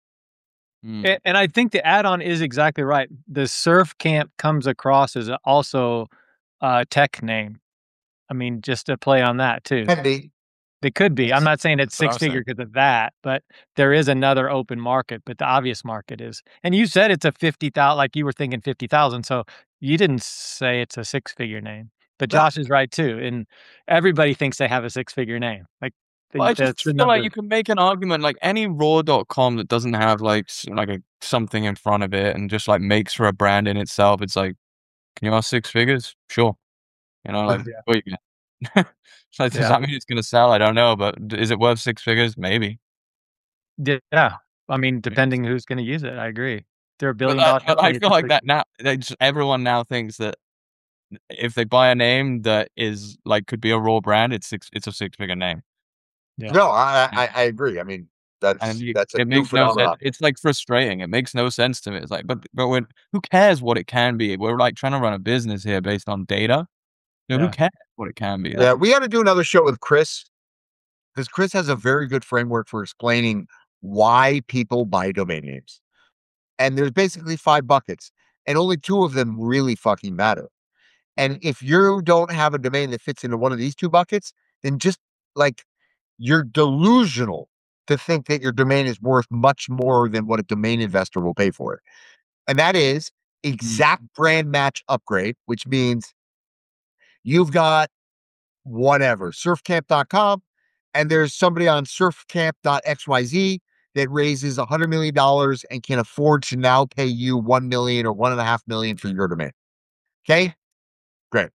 And I think the add-on is exactly right. The surf camp comes across as also a tech name. I mean, just to play on that too. Can be. It could be. I'm not saying it's 6-figure because of that, but there is another open market. But the obvious market is, and you said it's a 50,000, like you were thinking 50,000. So you didn't say it's a 6-figure name. But Josh is right too, and everybody thinks they have a 6-figure name. Like, I just feel like you can make an argument like any raw.com that doesn't have like something in front of it and just like makes for a brand in itself. It's like, can you ask 6 figures? Sure. You know, like, what you get? Does that mean it's going to sell? I don't know, but is it worth 6 figures? Maybe. Yeah. I mean, depending who's going to use it, I agree. They're $1 billion. I feel like that now, everyone now thinks that if they buy a name that is like could be a raw brand, it's a 6-figure name. Yeah. No, I agree. I mean, that's a new phenomenon. It's like frustrating. It makes no sense to me. It's like, but when who cares what it can be? We're like trying to run a business here based on data. Who cares what it can be? Yeah, we got to do another show with Chris because Chris has a very good framework for explaining why people buy domain names. And there's basically 5 buckets, and only 2 of them really fucking matter. And if you don't have a domain that fits into one of these 2 buckets, then just like you're delusional to think that your domain is worth much more than what a domain investor will pay for it. And that is exact brand match upgrade, which means you've got whatever, surfcamp.com, and there's somebody on surfcamp.xyz that raises $100 million and can afford to now pay you $1 million or $1.5 million for your domain. Okay? Great.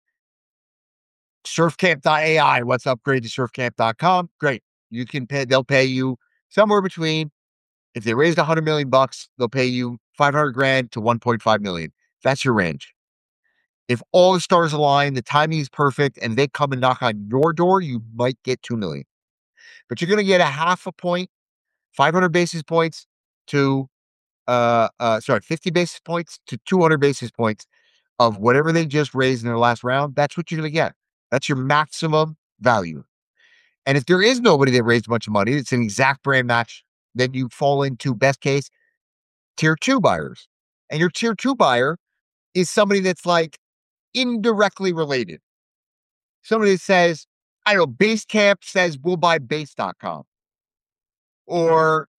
Surfcamp.ai, let's upgrade to surfcamp.com. Great. You can pay, they'll pay you somewhere between, if they raised $100 million, they'll pay you $500,000 to $1.5 million. That's your range. If all the stars align, the timing is perfect, and they come and knock on your door, you might get $2 million. But you're going to get a 0.5 point, 500 basis points to 50 basis points to 200 basis points of whatever they just raised in their last round. That's what you're going to get. That's your maximum value. And if there is nobody that raised a bunch of money, it's an exact brand match, then you fall into, best case, tier 2 buyers. And your tier 2 buyer is somebody that's like indirectly related. somebody says, I don't know, Basecamp says we'll buy base.com or,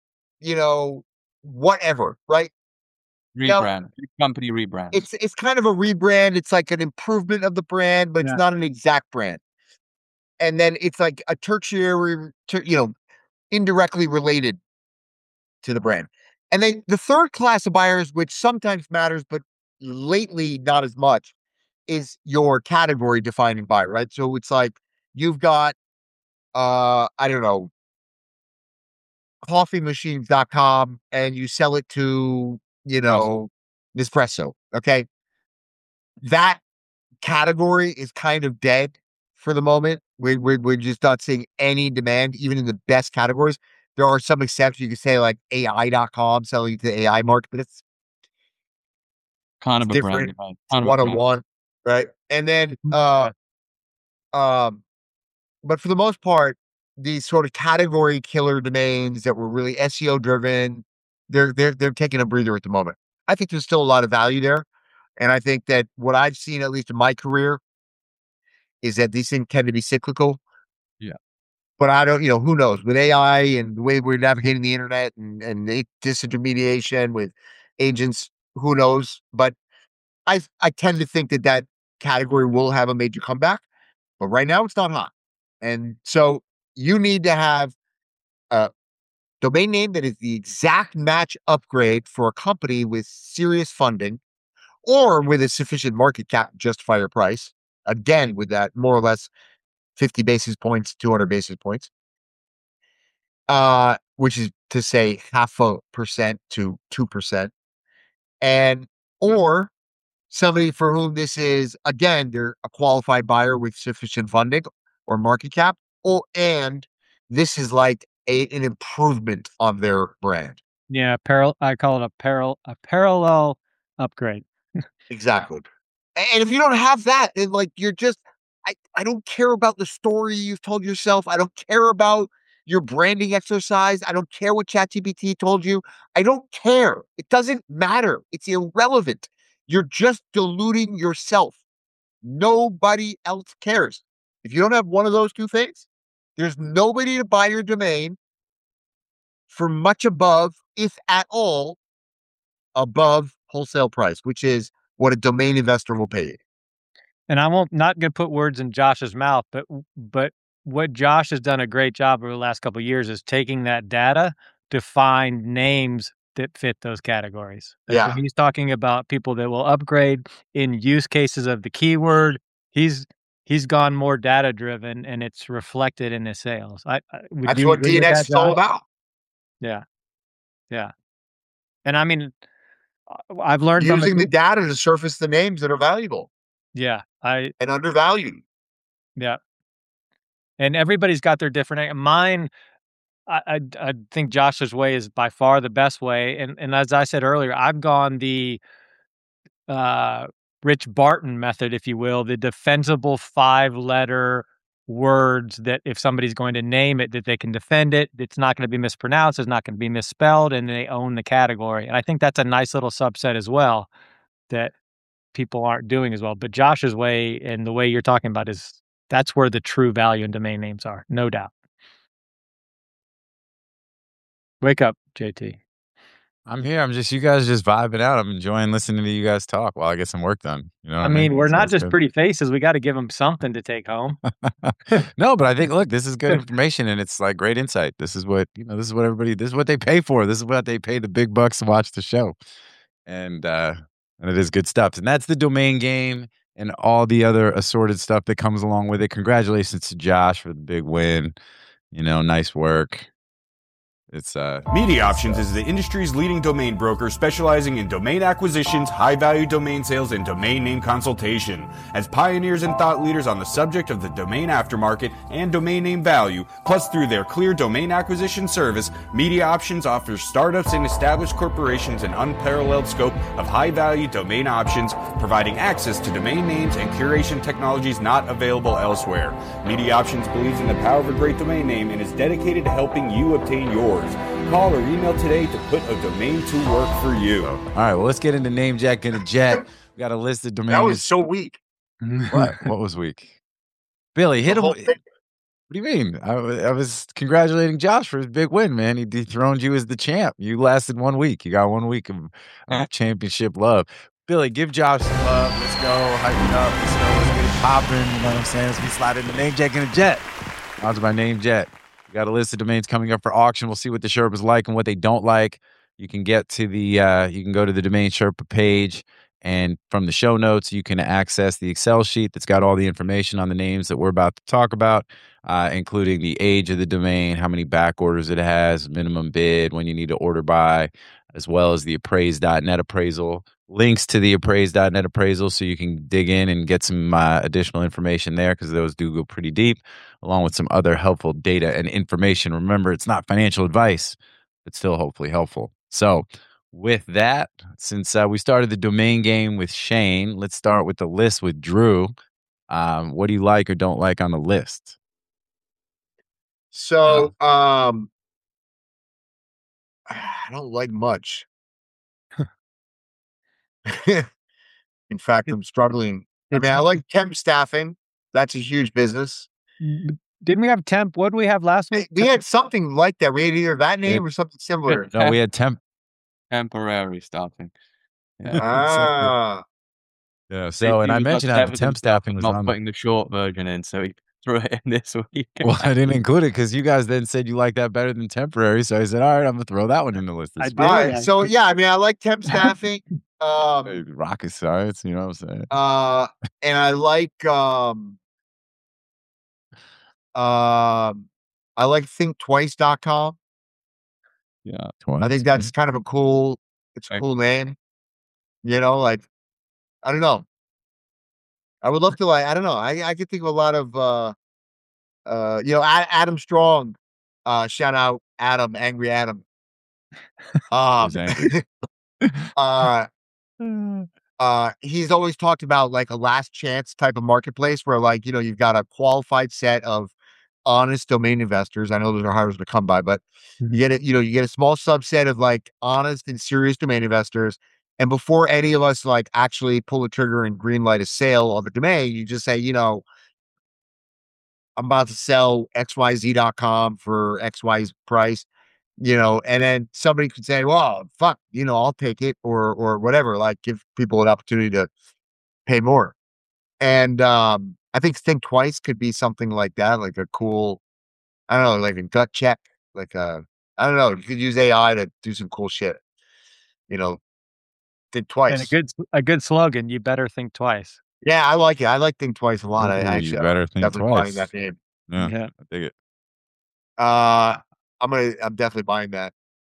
whatever, right? Rebrand, company rebrand. It's kind of a rebrand. It's like an improvement of the brand, but it's not an exact brand. And then it's like a tertiary, indirectly related to the brand. And then the third class of buyers, which sometimes matters, but lately not as much, is your category defining buyer, right? So it's like you've got, I don't know, coffeemachines.com and you sell it to, Nespresso. Okay. That category is kind of dead for the moment. We're just not seeing any demand, even in the best categories. There are some exceptions. You could say like AI.com selling to the AI market, but it's kind of a different. brand. One-on-one, right? And then, but for the most part, these sort of category killer domains that were really SEO driven, they're taking a breather at the moment. I think there's still a lot of value there. And I think that what I've seen, at least in my career, is that these things tend to be cyclical. Yeah. But I don't, who knows? With AI and the way we're navigating the internet and disintermediation with agents, who knows? But I tend to think that category will have a major comeback. But right now, it's not hot. And so you need to have a domain name that is the exact match upgrade for a company with serious funding or with a sufficient market cap to justify your price. Again, with that more or less 50 basis points, 200 basis points, which is to say 0.5% to 2%. Or somebody for whom this is, again, they're a qualified buyer with sufficient funding or market cap, and this is like an improvement on their brand. Yeah, I call it a parallel upgrade. Exactly. And if you don't have that, then like you're just, I don't care about the story you've told yourself. I don't care about your branding exercise. I don't care what ChatGPT told you. I don't care. It doesn't matter. It's irrelevant. You're just deluding yourself. Nobody else cares. If you don't have one of those two things, there's nobody to buy your domain for much above, if at all, above wholesale price, which is what a domain investor will pay you. And not going to put words in Josh's mouth, but what Josh has done a great job over the last couple of years is taking that data to find names that fit those categories. Yeah. When he's talking about people that will upgrade in use cases of the keyword, he's gone more data driven and it's reflected in his sales. That's what DNS is all about. Yeah. Yeah. And I mean, I've learned using the data to surface the names that are valuable. Yeah. And undervalued. Yeah. And everybody's got their different, mine, I think Josh's way is by far the best way. And as I said earlier, I've gone the Rich Barton method, if you will, the defensible 5-letter words that if somebody's going to name it, that they can defend it. It's not going to be mispronounced. It's not going to be misspelled, and they own the category. And I think that's a nice little subset as well that people aren't doing as well. But Josh's way and the way you're talking about that's where the true value in domain names are, no doubt. Wake up, JT. I'm here. You guys just vibing out. I'm enjoying listening to you guys talk while I get some work done. You know what I mean? We're not just pretty faces. We got to give them something to take home. No, but I think, look, this is good information and it's like great insight. This is what, this is what they pay for. This is what they pay the big bucks to watch the show. And it is good stuff. And that's the domain game and all the other assorted stuff that comes along with it. Congratulations to Josh for the big win. Nice work. It's Media Options is the industry's leading domain broker specializing in domain acquisitions, high-value domain sales, and domain name consultation. As pioneers and thought leaders on the subject of the domain aftermarket and domain name value, plus through their clear domain acquisition service, Media Options offers startups and established corporations an unparalleled scope of high-value domain options, providing access to domain names and curation technologies not available elsewhere. Media Options believes in the power of a great domain name and is dedicated to helping you obtain yours. Call or email today to put a domain to work for you. All right, well, let's get into Name Jack and a Jet. We got a list of domains. That was so weak. What was weak? Billy, hit him. What do you mean? I was congratulating Josh for his big win, man. He dethroned you as the champ. You lasted 1 week. You got 1 week of championship love. Billy, give Josh some love. Let's go. Hype it up. Let's get it popping. You know what I'm saying? Let's be sliding the name check in a jet. Sponsored by Name Jet. We got a list of domains coming up for auction. We'll see what the Sherpas like and what they don't like. You can get to you can go to the Domain Sherpa page, and from the show notes, you can access the Excel sheet that's got all the information on the names that we're about to talk about, including the age of the domain, how many back orders it has, minimum bid, when you need to order by, as well as the appraise.net appraisal, links to the appraise.net appraisal so you can dig in and get some additional information there, because those do go pretty deep, along with some other helpful data and information. Remember, it's not financial advice, but still hopefully helpful. So with that, since we started the domain game with Shane, let's start with the list with Drew. What do you like or don't like on the list? So, I don't like much. In fact, I'm struggling. I mean, I like temp staffing. That's a huge business. Didn't we have temp? What did we have last week? We had something like that. We had either that name or something similar. No, we had temporary staffing. Yeah. Yeah. So, and I mentioned how the temp staffing was not putting the short version in, so he threw it in this week. Well, I didn't include it because you guys then said you like that better than temporary. So I said, all right, I'm gonna throw that one in the list. All right. So yeah, I mean, I like temp staffing. Rocket science, you know what I'm saying? And I like thinktwice.com. Yeah. I think that's kind of a cool name. You know, like, I don't know. I would love to, like, I don't know. I could think of a lot of Adam Strong. Shout out Adam, Angry Adam. He's always talked about like a last chance type of marketplace where, like, you know, you've got a qualified set of honest domain investors. I know those are harder to come by, but you get it, you get a small subset of like honest and serious domain investors. And before any of us like actually pull the trigger and green light a sale of a domain, you just say, I'm about to sell XYZ.com for XY's price, and then somebody could say, well, fuck, I'll take it or whatever, like give people an opportunity to pay more. And I think Think Twice could be something like that, like a cool, I don't know, like a gut check, like I don't know, you could use AI to do some cool shit, Think Twice. And a good slogan, you better think twice. Yeah, I like it. I like Think Twice a lot. I actually you better think twice. That name. Yeah, I dig it. I'm definitely buying that.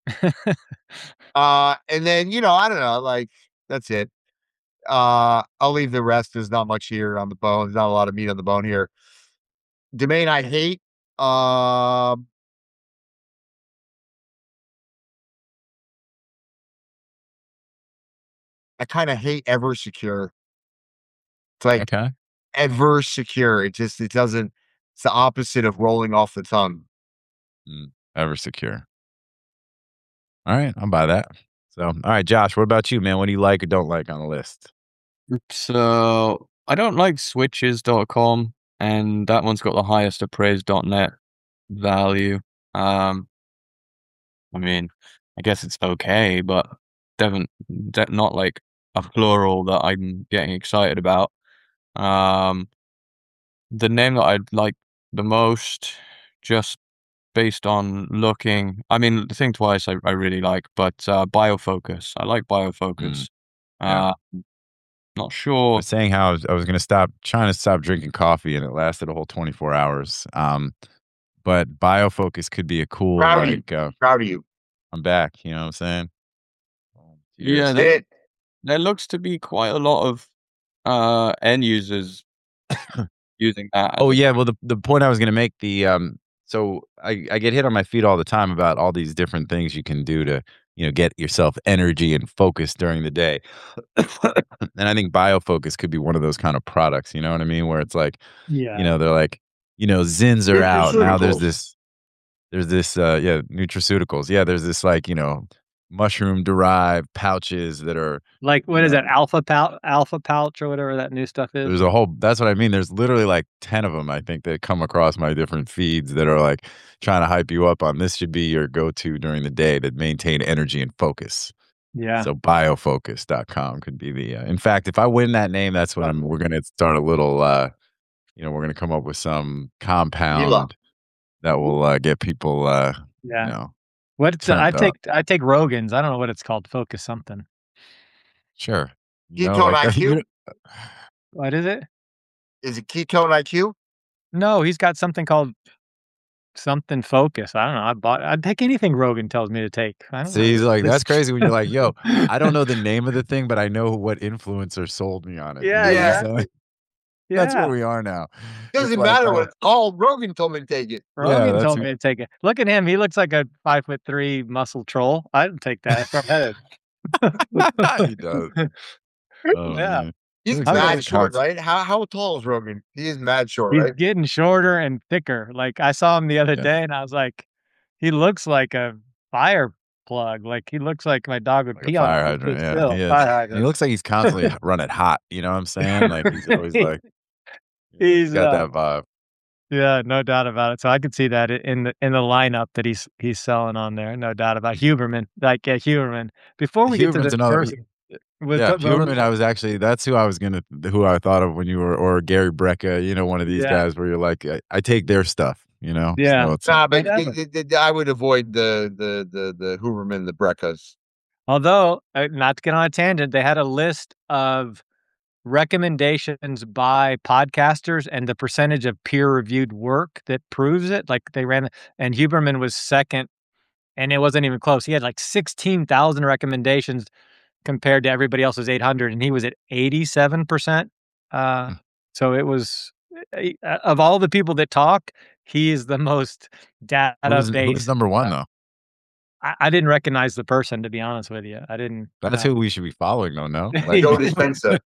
And then, I don't know, like that's it. I'll leave the rest. There's not much here on the bone. There's not a lot of meat on the bone here. Domain I hate. I kind of hate Eversecure. It's like Eversecure. It doesn't. It's the opposite of rolling off the tongue. Eversecure. All right, I'll buy that. So, all right, Josh, what about you, man? What do you like or don't like on the list? So, I don't like switches.com, and that one's got the highest appraise.net value. I mean, I guess it's okay, but not like a plural that I'm getting excited about. The name that I'd like the most, just based on looking, I mean, Think Twice I really like, but BioFocus. I like BioFocus. Yeah. Not sure. I was saying how I was going to trying to stop drinking coffee, and it lasted a whole 24 hours. But BioFocus could be a cool, proud of you. I'm back. You know what I'm saying? Yeah, there looks to be quite a lot of end users using that. Oh yeah, well the point I was going to make, so I get hit on my feet all the time about all these different things you can do to get yourself energy and focus during the day. And I think BioFocus could be one of those kind of products, you know what I mean, where it's like, they're like, Zins are out now. There's this nutraceuticals. Yeah, there's this like mushroom derived pouches that are like, what is that? Alpha Pouch or whatever that new stuff is. There's a whole, that's what I mean. There's literally like 10 of them, I think, that come across my different feeds that are like trying to hype you up on this should be your go-to during the day to maintain energy and focus. Yeah. So biofocus.com could be the, in fact, if I win that name, that's when we're going to start a little, we're going to come up with some compound that will get people, What's I take Rogan's. I don't know what it's called. Focus something. Sure. Ketone IQ? What is it? Is it Ketone IQ? No, he's got something called something Focus. I don't know. I'd take anything Rogan tells me to take. See, he's like, that's crazy when you're like, yo, I don't know the name of the thing, but I know what influencer sold me on it. Yeah. So, that's where we are now. Doesn't matter what it's called. Rogan told me to take it. Rogan told me to take it. Look at him. He looks like a 5'3" muscle troll. I'd take that. He does. Oh, yeah. Man. He's mad short, right? How tall is Rogan? He is mad short, right? He's getting shorter and thicker. Like, I saw him the other day, and I was like, he looks like a fire plug. Like, he looks like my dog would pee on fire hydrant. Yeah, he looks like he's constantly running hot. You know what I'm saying? Like, he's always like, he's got that vibe. Yeah, no doubt about it. So I could see that in the lineup that he's selling on there. No doubt about it. Huberman. Like, Huberman. Before we get to this person. Huberman, I was actually, that's who I thought of when you were, or Gary Brecka, one of these guys where you're like, I take their stuff, Yeah. So but I would avoid the Huberman, the Breckas. Although, not to get on a tangent, they had a list of recommendations by podcasters and the percentage of peer-reviewed work that proves it. Like, they ran, and Huberman was second, and it wasn't even close. He had like 16,000 recommendations compared to everybody else's 800, and he was at 87%. So it was, of all the people that talk, he is the most data-based. Who's number one, though? I didn't recognize the person, to be honest with you. I didn't. That's who we should be following, though, no? Like, Joe Dispenza.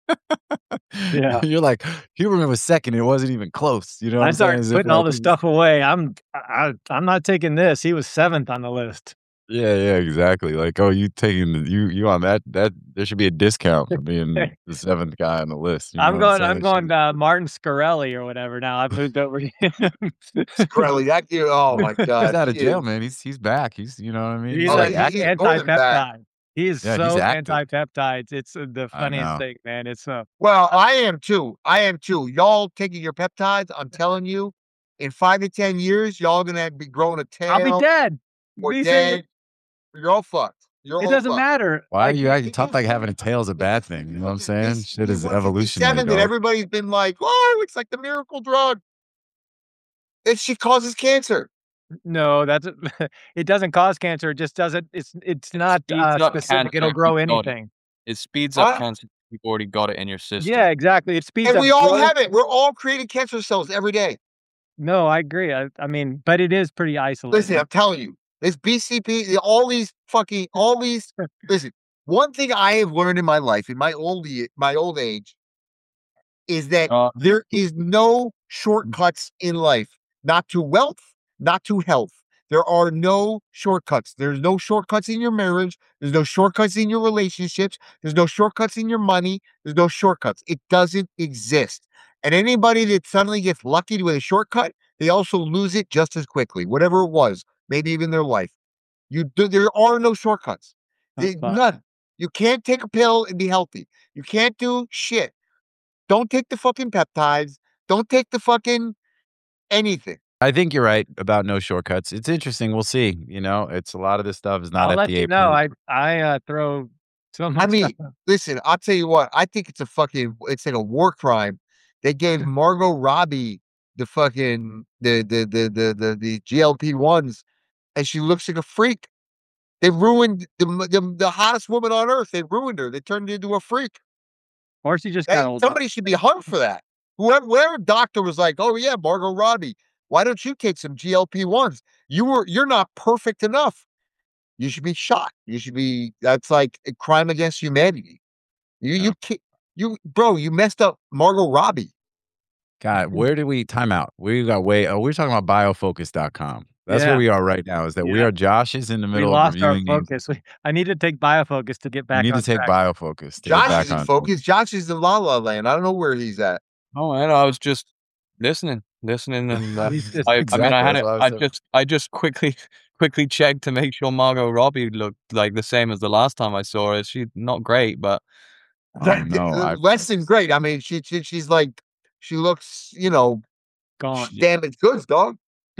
Yeah. You're like, Huberman was second. It wasn't even close. You know what I started putting all the stuff away. I'm not taking this. He was 7th on the list. Yeah, exactly. Like, oh, you taking you on that there should be a discount for being the 7th guy on the list. I'm going Martin Scarelli or whatever now. I've moved over to him. Scarelli, oh my God. He's out of jail, man. He's back. He's, you know what I mean? He's anti-peptide. He is so anti-peptides. It's the funniest thing, man. It's well, I am too. Y'all taking your peptides, I'm telling you, in 5 to 10 years, y'all gonna be growing a tail. I'll be dead. Or dead. You're all fucked. It doesn't matter. Why are you talk like having a tail is a bad thing? You know what I'm saying? Shit is evolutionary. 7 that everybody's been like, oh, it's like the miracle drug. She causes cancer. No, it doesn't cause cancer. It just doesn't. It's not specific. It'll grow anything. It speeds up cancer. You've already got it in your system. Yeah, exactly. It speeds up. And we all have it. We're all creating cancer cells every day. No, I agree. I mean, but it is pretty isolated. Listen, I'm telling you, this BCP, all these, listen, one thing I have learned in my life, in my old age, is that there is no shortcuts in life, not to wealth, not to health. There are no shortcuts. There's no shortcuts in your marriage. There's no shortcuts in your relationships. There's no shortcuts in your money. There's no shortcuts. It doesn't exist. And anybody that suddenly gets lucky with a shortcut, they also lose it just as quickly, whatever it was, maybe even their life. There are no shortcuts. None. You can't take a pill and be healthy. You can't do shit. Don't take the fucking peptides. Don't take the fucking anything. I think you're right about no shortcuts. It's interesting. We'll see. It's a lot of this stuff is not I'll FDA. Let you know. I throw so much. I mean, listen. I'll tell you what. I think it's like a war crime. They gave Margot Robbie the fucking the GLP-1s, and she looks like a freak. They ruined the hottest woman on earth. They ruined her. They turned her into a freak. Or she just got old. Somebody should be hung for that. Whoever doctor was like, oh yeah, Margot Robbie, why don't you take some GLP-1s? You're not perfect enough. You should be shot. That's like a crime against humanity. You messed up Margot Robbie. God, where did we time out? We got we're talking about biofocus.com. That's where we are right now. Is that we are Josh is in the middle of reviewing. We lost our focus. I need to take BioFocus to get back. You need to take BioFocus. Josh is in focus. Josh is in La La Land. I don't know where he's at. Oh, I know. I was just listening, and I just quickly checked to make sure Margot Robbie looked like the same as the last time I saw her. She's not great, but less than great. I mean, she's like, she looks, gone. Damaged goods, dog.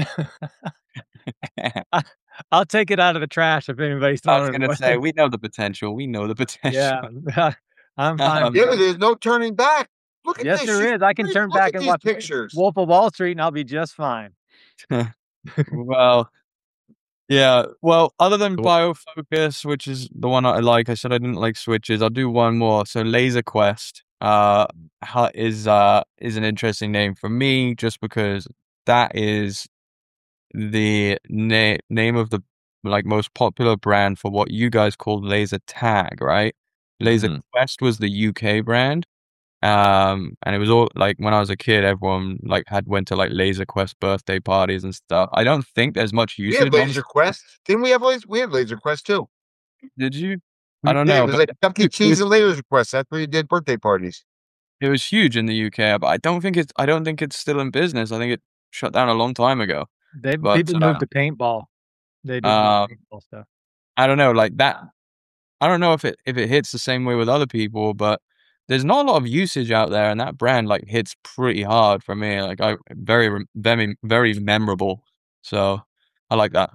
I'll take it out of the trash if anybody's throwing it. I was going to say, we know the potential. Yeah, I'm fine. Yeah, there's no turning back. Look at this. Yes, there is. I can turn back and watch pictures. Wolf of Wall Street, and I'll be just fine. Well, yeah. Well, other than BioFocus, which is the one I like, I said I didn't like switches. I'll do one more. So Laser Quest is an interesting name for me, just because that is the name of the most popular brand for what you guys called laser tag, right? Laser Quest was the UK brand, and it was all when I was a kid, everyone went to Laser Quest birthday parties and stuff. I don't think there's much usage. We had Laser Quest, didn't we? We had Laser Quest too. Did you? I don't know. It was like Chuck E. Cheese and Laser Quest. That's where you did birthday parties. It was huge in the UK, but I don't think it's still in business. I think it shut down a long time ago. People moved to paintball. They did paintball stuff. I don't know, that. I don't know if it hits the same way with other people, but there's not a lot of usage out there, and that brand hits pretty hard for me. Very, very, very memorable. So I like that.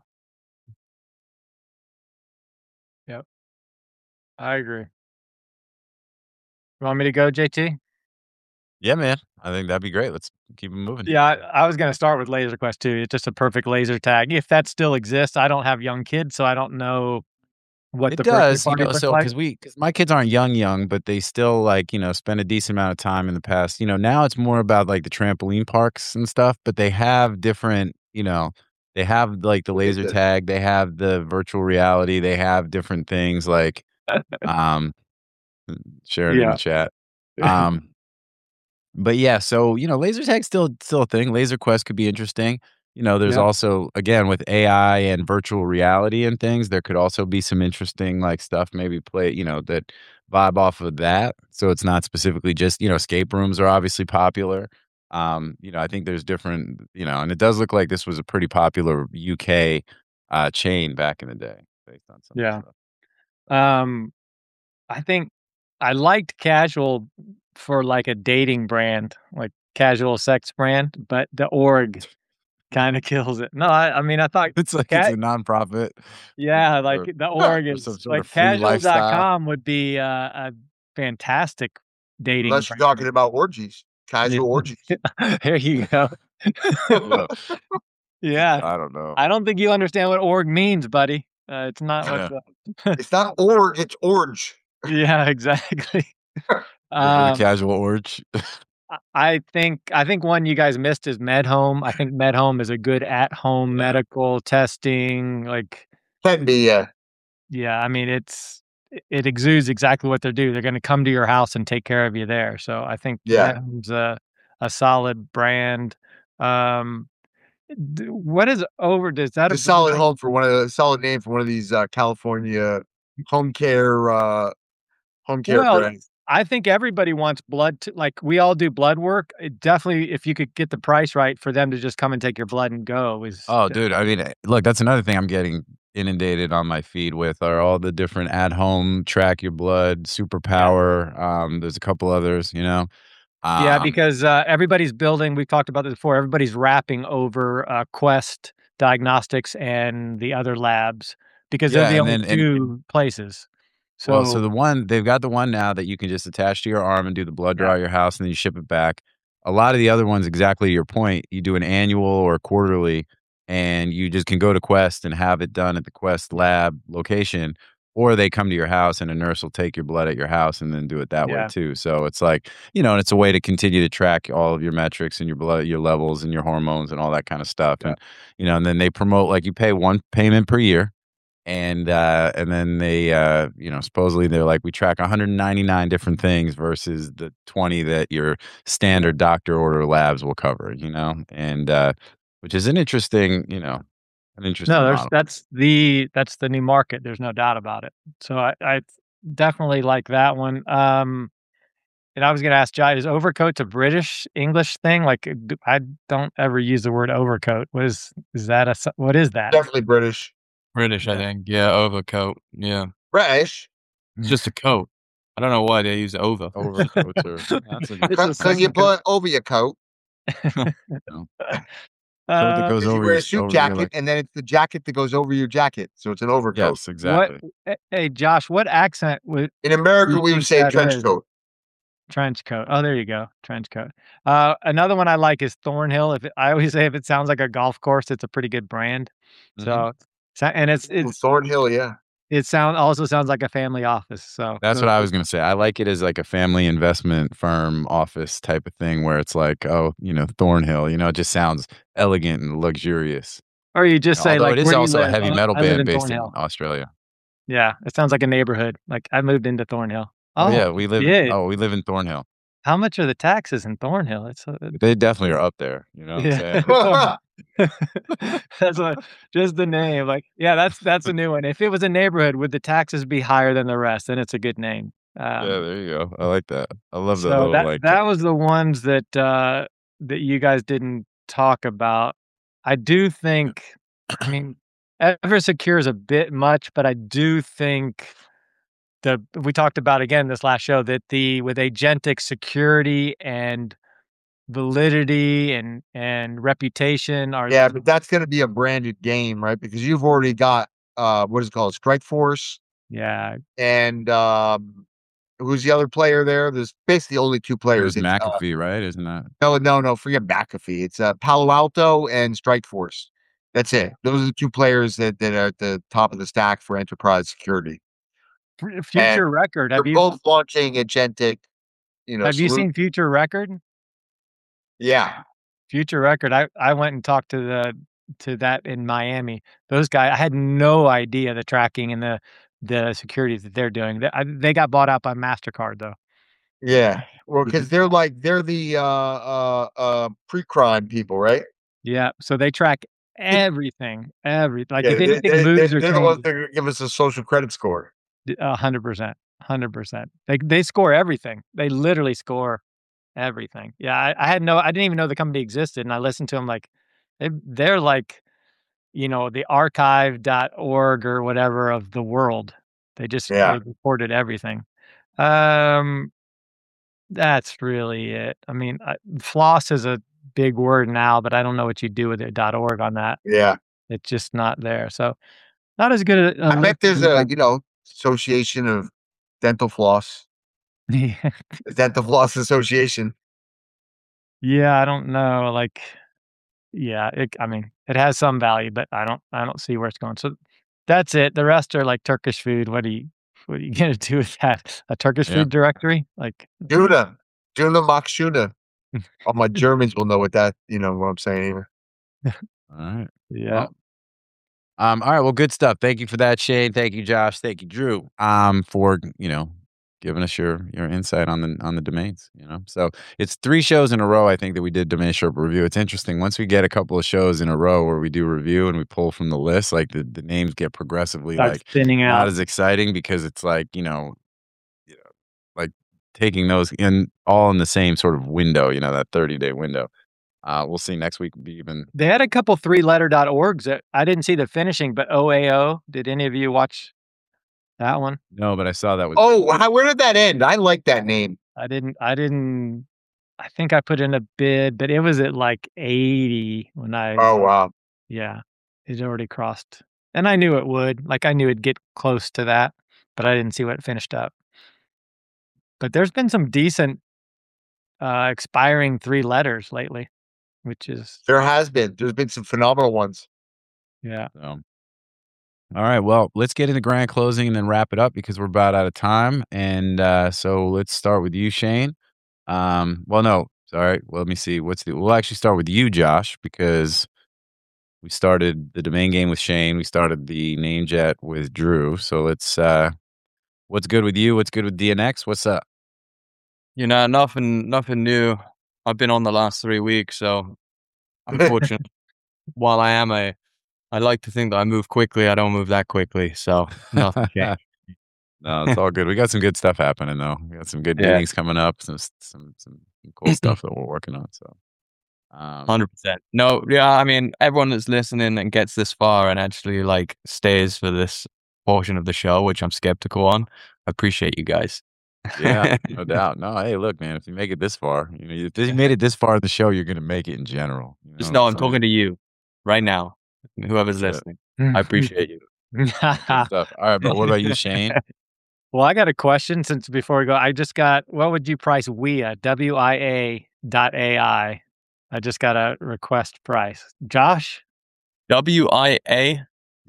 Yep, I agree. You want me to go, JT? Yeah, man. I think that'd be great. Let's keep it moving. Yeah, I was going to start with Laser Quest too. It's just a perfect laser tag. If that still exists, I don't have young kids, so I don't know what it does. Because my kids aren't young, but they still spend a decent amount of time in the past. Now it's more about the trampoline parks and stuff, but they have different. They have the laser tag. They have the virtual reality. They have different things share it in the chat. But yeah, so laser tag's still a thing. Laser Quest could be interesting. There's also, again, with AI and virtual reality and things, there could also be some interesting stuff. Maybe play that vibe off of that. So it's not specifically just escape rooms are obviously popular. I think there's different and it does look like this was a pretty popular UK chain back in the day based on some stuff. I think I liked Casual for a dating brand, casual sex brand, but the org kind of kills it. No, I mean, I thought it's it's a nonprofit. Yeah, the org is casual.com would be a fantastic dating unless brand. You're talking about orgies, casual orgies. There you go. Yeah. I don't know. I don't think you understand what org means, buddy. It's not it's not org, it's orange. Yeah, exactly. Casual orange. I think one you guys missed is MedHome. I think MedHome is a good at-home medical testing. Can be, yeah. Yeah, I mean it exudes exactly what they do. They're going to come to your house and take care of you there. So I think MedHome's a solid brand. What is Overdose? That a solid home for solid name for one of these California home care brands. I think everybody wants blood. We all do blood work. It definitely, if you could get the price right for them to just come and take your blood and go. Dude. I mean, look, that's another thing I'm getting inundated on my feed with are all the different at-home track your blood, Superpower. There's a couple others, Yeah, because everybody's building. We've talked about this before. Everybody's wrapping over Quest Diagnostics and the other labs because they're the only two places. So they've got the one now that you can just attach to your arm and do the blood draw at your house and then you ship it back. A lot of the other ones, exactly your point, you do an annual or quarterly and you just can go to Quest and have it done at the Quest lab location, or they come to your house and a nurse will take your blood at your house and then do it that way too. So it's and it's a way to continue to track all of your metrics and your blood, your levels and your hormones and all that kind of stuff. Yeah. And then they promote you pay one payment per year. And then they, supposedly they're we track 199 different things versus the 20 that your standard doctor order labs will cover, and which is an interesting, an interesting model. That's the new market. There's no doubt about it. So I definitely like that one. And I was going to ask Jai, is overcoat's a British English thing? Like, I don't ever use the word overcoat. What is that? What is that? Definitely British. British, I think. Yeah, overcoat. Yeah. British. It's just a coat. I don't know why they use over. Overcoats because you put it over your coat. No. Coat that goes you over wear your a suit jacket, and then it's the jacket that goes over your jacket, so it's an overcoat. Yes, exactly. Hey, Josh, what accent would in America we would say trench coat? Trench coat. Oh, there you go. Trench coat. Another one I like is Thornhill. I always say if it sounds like a golf course, it's a pretty good brand. So and it's Thornhill, yeah. It also sounds like a family office. So that's what I was going to say. I like it as like a family investment firm office type of thing where it's like, oh, Thornhill, it just sounds elegant and luxurious. Or you just say like, it is also a heavy metal band based in Australia. Yeah, it sounds like a neighborhood. Like I moved into Thornhill. Oh yeah, we live in Thornhill. How much are the taxes in Thornhill? They definitely are up there. You know what I'm saying? That's just the name. Like, yeah, that's a new one. If it was a neighborhood, would the taxes be higher than the rest? Then it's a good name. Yeah, there you go. I like that. I love that. That was the ones that you guys didn't talk about. I do think. I mean, Eversecure is a bit much, but I do think. We talked about again this last show that with agentic security and validity and reputation are but that's going to be a branded game, right? Because you've already got what is it called, Strikeforce, and who's the other player there? There's basically only two players. It's McAfee, right? Isn't that? No, forget McAfee. It's Palo Alto and Strikeforce. That's it. Those are the two players that are at the top of the stack for enterprise security. Future Record. They're both launching agentic. Have you seen Future Record? Yeah, Future Record. I went and talked to that in Miami. Those guys, I had no idea the tracking and the security that they're doing. They got bought out by MasterCard though. Yeah, well, because they're the pre-crime people, right? Yeah, so they track everything. If anything moves or they're the ones that give us a social credit score. 100%. They score everything. They literally score everything. Yeah, I didn't even know the company existed, and I listened to them like they're like, the archive.org or whatever of the world. They just they reported everything. That's really it. I mean, floss is a big word now, but I don't know what you do with it. .org on that. Yeah, it's just not there. So not as good. I bet there's a Association of Dental Floss. The Dental Floss Association. Yeah, I don't know. Like, yeah, it has some value, but I don't see where it's going. So that's it. The rest are like Turkish food. What are you gonna do with that? A Turkish food directory? Like Juna Makshuna. All my Germans will know what that. You know what I'm saying here. All right. Yeah. Well, all right. Well, good stuff. Thank you for that, Shane. Thank you, Josh. Thank you, Drew. For giving us your insight on the domains. So it's 3 shows in a row. I think that we did Domain Sherpa review. It's interesting once we get a couple of shows in a row where we do review and we pull from the list. Like the names get progressively thinning out. Not as exciting because it's like like taking those in all in the same sort of window. That 30-day window. We'll see next week. Be even. They had a couple 3-letter.orgs that I didn't see the finishing, but OAO. Did any of you watch that one? No, but I saw that was. Oh, where did that end? I like that name. I didn't. I think I put in a bid, but it was at like 80 when I. Oh wow. Yeah, it already crossed, and I knew it would. Like I knew it'd get close to that, but I didn't see what it finished up. But there's been some decent expiring 3 letters lately. There's been some phenomenal ones. Yeah. So, all right. Well, let's get into grand closing and then wrap it up because we're about out of time. And so let's start with you, Shane. Well, no, sorry. Well, let me see. We'll actually start with you, Josh, because we started the domain game with Shane. We started the Namejet with Drew. So let's. What's good with you? What's good with DNX? What's up? Nothing new. I've been on the last 3 weeks, so unfortunately, while I am a I like to think that I move quickly. I don't move that quickly, so nothing changed. No, it's all good. We got some good stuff happening though. We got some good meetings coming up. Some cool stuff that we're working on. So, 100%. No, yeah. I mean, everyone that's listening and gets this far and actually like stays for this portion of the show, which I'm skeptical on. I appreciate you guys. Yeah, no doubt. No, hey, look, man, if you make it this far, if you made it this far in the show, you're gonna make it in general. Just know I'm talking to you right now. Whoever's listening, I appreciate you. Good stuff. All right, but what about you, Shane? Well, I got a question since before we go. I just got, what would you price WIA, WIA.ai? I just got a request price. Josh? WIA.ai.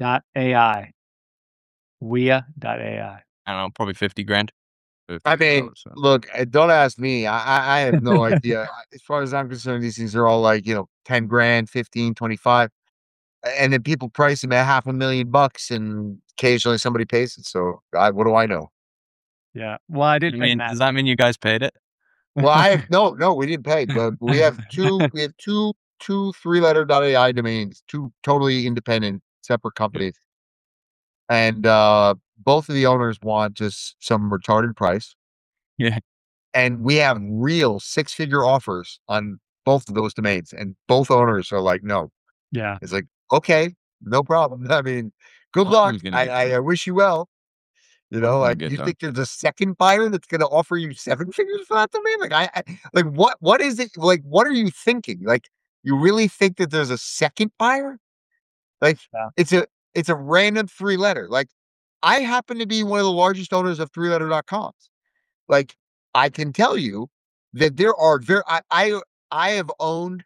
WIA.ai. I don't know, probably 50 grand. I mean, look, don't ask me. I have no idea. As far as I'm concerned, these things are all like, 10 grand, 15, 25. And then people price them at $500,000 and occasionally somebody pays it. So what do I know? Yeah. Well, I didn't mean that. Does that mean you guys paid it? Well, no, we didn't pay, but we have two 3-letter.ai domains, two totally independent, separate companies. And both of the owners want just some retarded price. Yeah. And we have real 6-figure offers on both of those domains. And both owners are like, no. Yeah. It's like, okay, no problem. I mean, good luck. I wish you well. Like you think there's a second buyer that's going to offer you 7 figures for that domain? Like what is it? Like, what are you thinking? Like, you really think that there's a second buyer? Like, it's a random 3-letter. Like, I happen to be one of the largest owners of 3letter.coms. Like, I can tell you that I have owned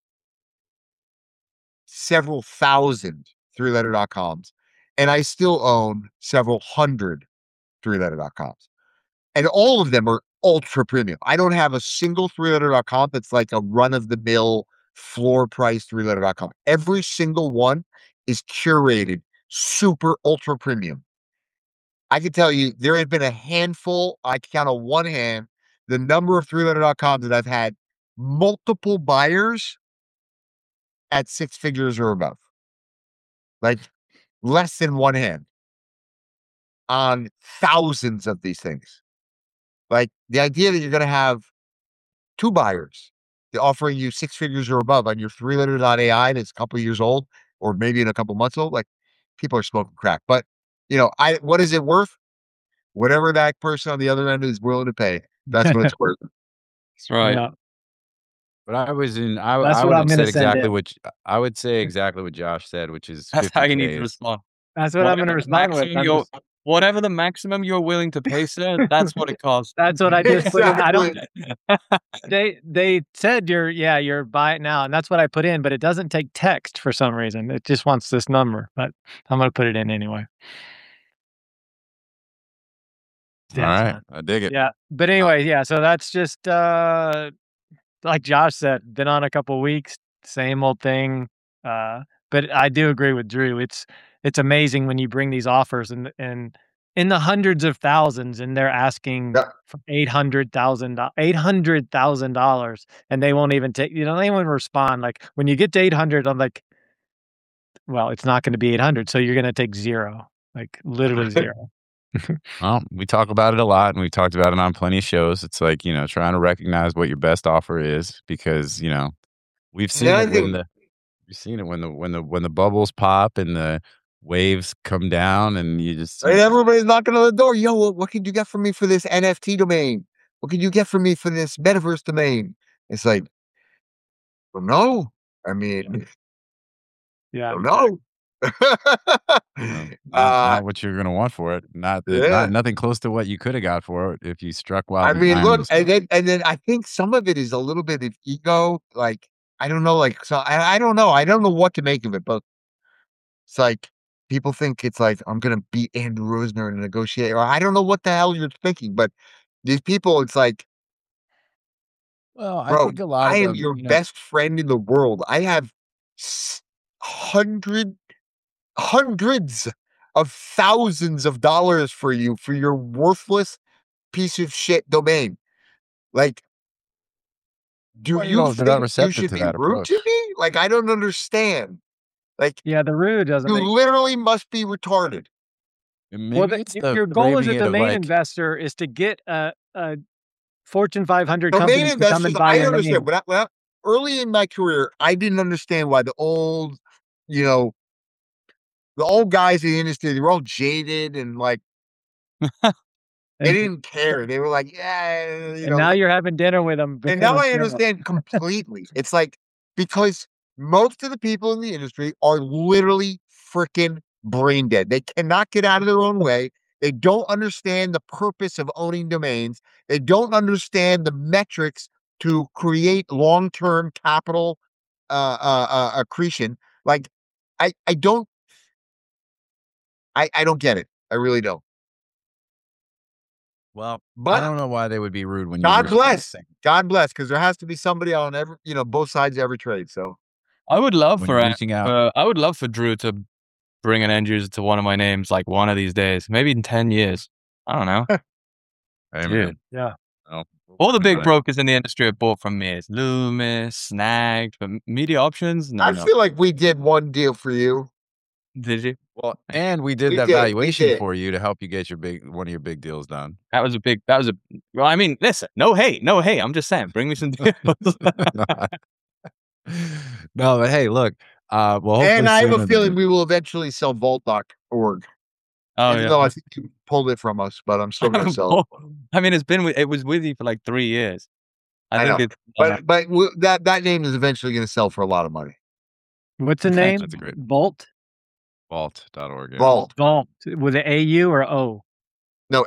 several thousand 3letter.coms, and I still own several hundred 3letter.coms. And all of them are ultra premium. I don't have a single 3letter.com that's like a run-of-the-mill floor price 3letter.com. Every single one is curated super ultra premium. I can tell you there have been a handful, I can count on one hand, the number of 3letter.coms that I've had multiple buyers at 6 figures or above. Like, less than one hand on thousands of these things. Like, the idea that you're going to have 2 buyers offering you 6 figures or above on your 3letter.ai that's a couple of years old, or maybe in a couple months old, like, people are smoking crack. But, what is it worth? Whatever that person on the other end is willing to pay, that's what it's worth. That's right. Yeah. But I would say exactly what Josh said, which is that's how you need to respond. That's what I'm going to respond with. Whatever the maximum you're willing to pay, sir, that's what it costs. That's what I just put in. I don't. They said you're buying now, and that's what I put in. But it doesn't take text for some reason. It just wants this number. But I'm going to put it in anyway. All right, I dig it. Yeah, but anyway, yeah. So that's just like Josh said. Been on a couple weeks, same old thing. But I do agree with Drew. It's amazing when you bring these offers and in the hundreds of thousands, and they're asking for $800,000, and they won't even take. They won't respond. Like, when you get to 800, I'm like, well, it's not going to be 800, so you're going to take 0, like literally 0. Well, we talk about it a lot, and we've talked about it on plenty of shows. It's like, trying to recognize what your best offer is, because we've seen it when the bubbles pop and the waves come down, and you just everybody's knocking on the door. Yo, what can you get for me for this NFT domain? What can you get for me for this metaverse domain? It's like, well, no. I mean, no. Not what you're gonna want for it. Not nothing close to what you could have got for it if you struck while. I mean, look, and then I think some of it is a little bit of ego. Like, I don't know, so I don't know. I don't know what to make of it, but it's like people think it's like I'm gonna beat Andrew Rosner in a negotiate, or I don't know what the hell you're thinking, but these people, it's like, well, bro, I think a lot. I am your best friend in the world. I have hundreds of thousands of dollars for you for your worthless piece of shit domain. Like, do you think you should be rude to me? Like, I don't understand. Like, yeah, the root doesn't. You literally must be retarded. Well, your goal as a domain investor is to get a Fortune 500 company to come and buy your name. But early in my career, I didn't understand why the old guys in the industry, they were all jaded and like they didn't care. They were like, yeah. And now you're having dinner with them. And now I understand completely. It's like, because most of the people in the industry are literally freaking brain dead. They cannot get out of their own way. They don't understand the purpose of owning domains. They don't understand the metrics to create long-term capital accretion. Like, I don't get it. I really don't. Well, but I don't know why they would be rude when God bless, because there has to be somebody on every, both sides of every trade. So I would love I would love for Drew to bring an end user to one of my names like one of these days, maybe in 10 years. I don't know. Dude. Yeah. Oh, all the big brokers in the industry have bought from me. It's Loomis, Snagged, but Media Options. No, I feel like we did one deal for you. Did you? Well, and we did valuation for you to help you get one of your big deals done. Well, I mean, listen, no hate. I'm just saying, bring me some deals. No, but hey, look, and I have a feeling we will eventually sell Vault.org. Even though I think you pulled it from us, but I'm still going to sell it. I mean, it was with you for like 3 years. I think know. But that name is eventually going to sell for a lot of monty. What's the name? That's a great Vault? Vault.org. Yeah. Vault. With an AU or O? No,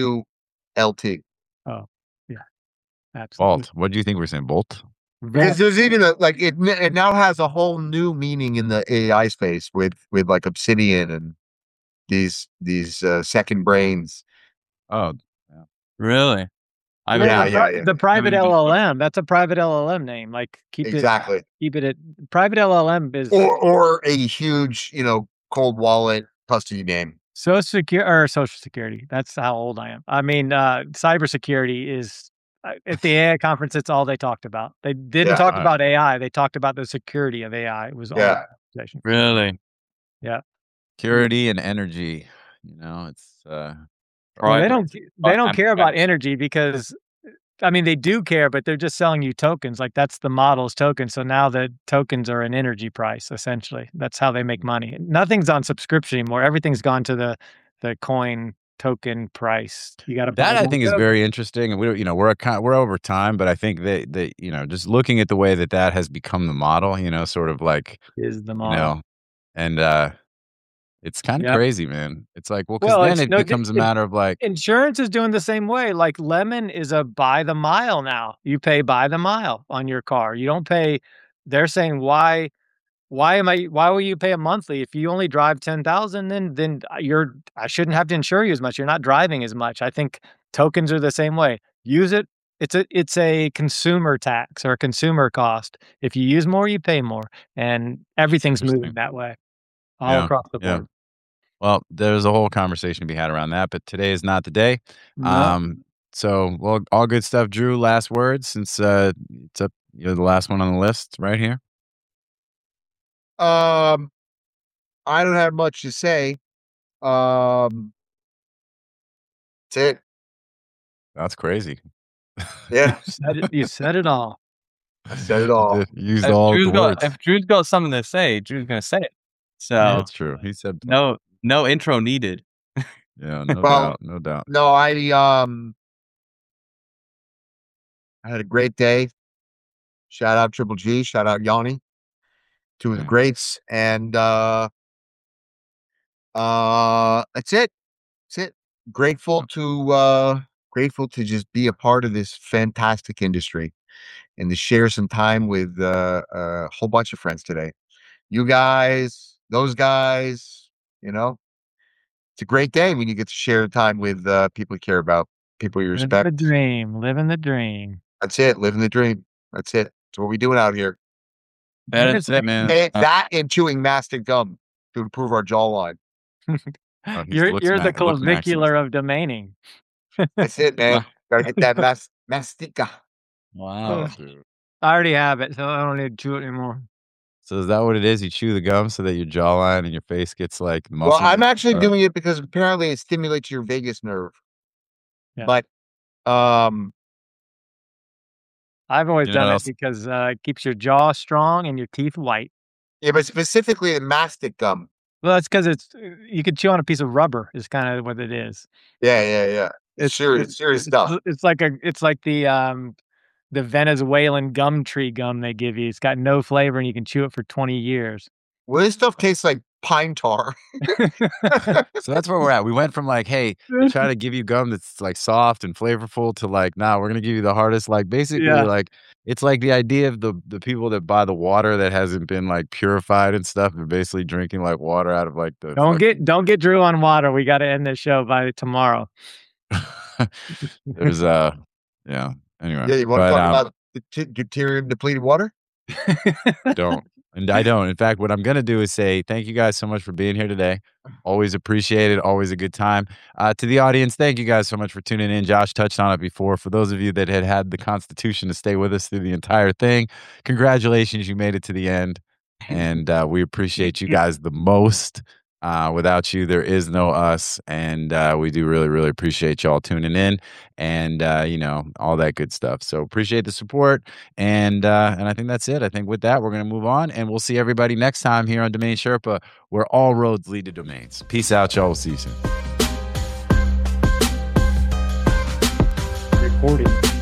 AULT. Oh, yeah. Absolutely. Vault. What do you think we're saying? Bolt? Because there's even it now has a whole new meaning in the AI space with like Obsidian and these second brains. Oh, yeah. Really? The private LLM. That's a private LLM name. Like keep it at private LLM is or a huge cold wallet custody name. Social Security. That's how old I am. I mean, cybersecurity is at the AI conference. It's all they talked about. They didn't talk about AI. They talked about the security of AI. It was all really. Yeah. Security and energy. It's well, they don't care about energy because, I mean, they do care, but they're just selling you tokens. Like that's the model's token. So now the tokens are an energy price, essentially. That's how they make money. Nothing's on subscription anymore. Everything's gone to the coin token price. You got to that. I think is very interesting, and we're over time, but I think that just looking at the way that has become the model, sort of like is the model, and it's kind of crazy, man. It's like, because then it becomes a matter of like insurance is doing the same way. Like Lemon is a by the mile now. You pay by the mile on your car. You don't pay. They're saying why will you pay a monthly if you only drive 10,000? Then I shouldn't have to insure you as much. You're not driving as much. I think tokens are the same way. Use it. It's a consumer tax or a consumer cost. If you use more, you pay more, and everything's moving that way all across the board. Well, there's a whole conversation to be had around that, but today is not the day. No. So, all good stuff. Drew, last words, since you're the last one on the list right here. I don't have much to say. That's it. That's crazy. Yeah, you said it all. I said it all. Used all the words. If Drew's got something to say, Drew's going to say it. So that's true. He said no intro needed. Yeah, no doubt. No, I had a great day. Shout out Triple G. Shout out Yanni. Two of the greats, and that's it. That's it. Grateful to just be a part of this fantastic industry and to share some time with a whole bunch of friends today. You guys, those guys, it's a great day when you get to share time with people you care about, people you respect. Living the dream. That's it. Living the dream. That's it. That's what we're doing out here. That's it, man. That and chewing mastic gum to improve our jawline. You're the clavicular of domaining. That's it, man. Gotta get that mastica. Wow. I already have it, so I don't need to chew it anymore. So is that what it is? You chew the gum so that your jawline and your face gets like muscle? Well, I'm actually doing it because apparently it stimulates your vagus nerve. Yeah. But I've always done it because it keeps your jaw strong and your teeth white. Yeah, but specifically the mastic gum. Well, that's because you could chew on a piece of rubber. Is kind of what it is. Yeah. It's serious stuff. It's like the Venezuelan gum tree gum they give you. It's got no flavor and you can chew it for 20 years. Well, this stuff tastes like pine tar. So that's where we're at. We went from like, hey, try to give you gum that's like soft and flavorful to like, nah, we're going to give you the hardest. Like basically like, it's like the idea of the people that buy the water that hasn't been like purified and stuff. They're basically drinking like water out of like the. Don't get Drew on water. We got to end this show by tomorrow. There's yeah. Anyway. Yeah, you want to talk about deuterium depleted water? Don't. And I don't. In fact, what I'm going to do is say thank you guys so much for being here today. Always appreciate it. Always a good time. To the audience, thank you guys so much for tuning in. Josh touched on it before. For those of you that had the constitution to stay with us through the entire thing, congratulations. You made it to the end. And we appreciate you guys the most. Without you, there is no us. And we do really, really appreciate y'all tuning in and, all that good stuff. So appreciate the support. And I think that's it. I think with that, we're going to move on and we'll see everybody next time here on Domain Sherpa, where all roads lead to domains. Peace out, y'all. We'll see you soon. Recording.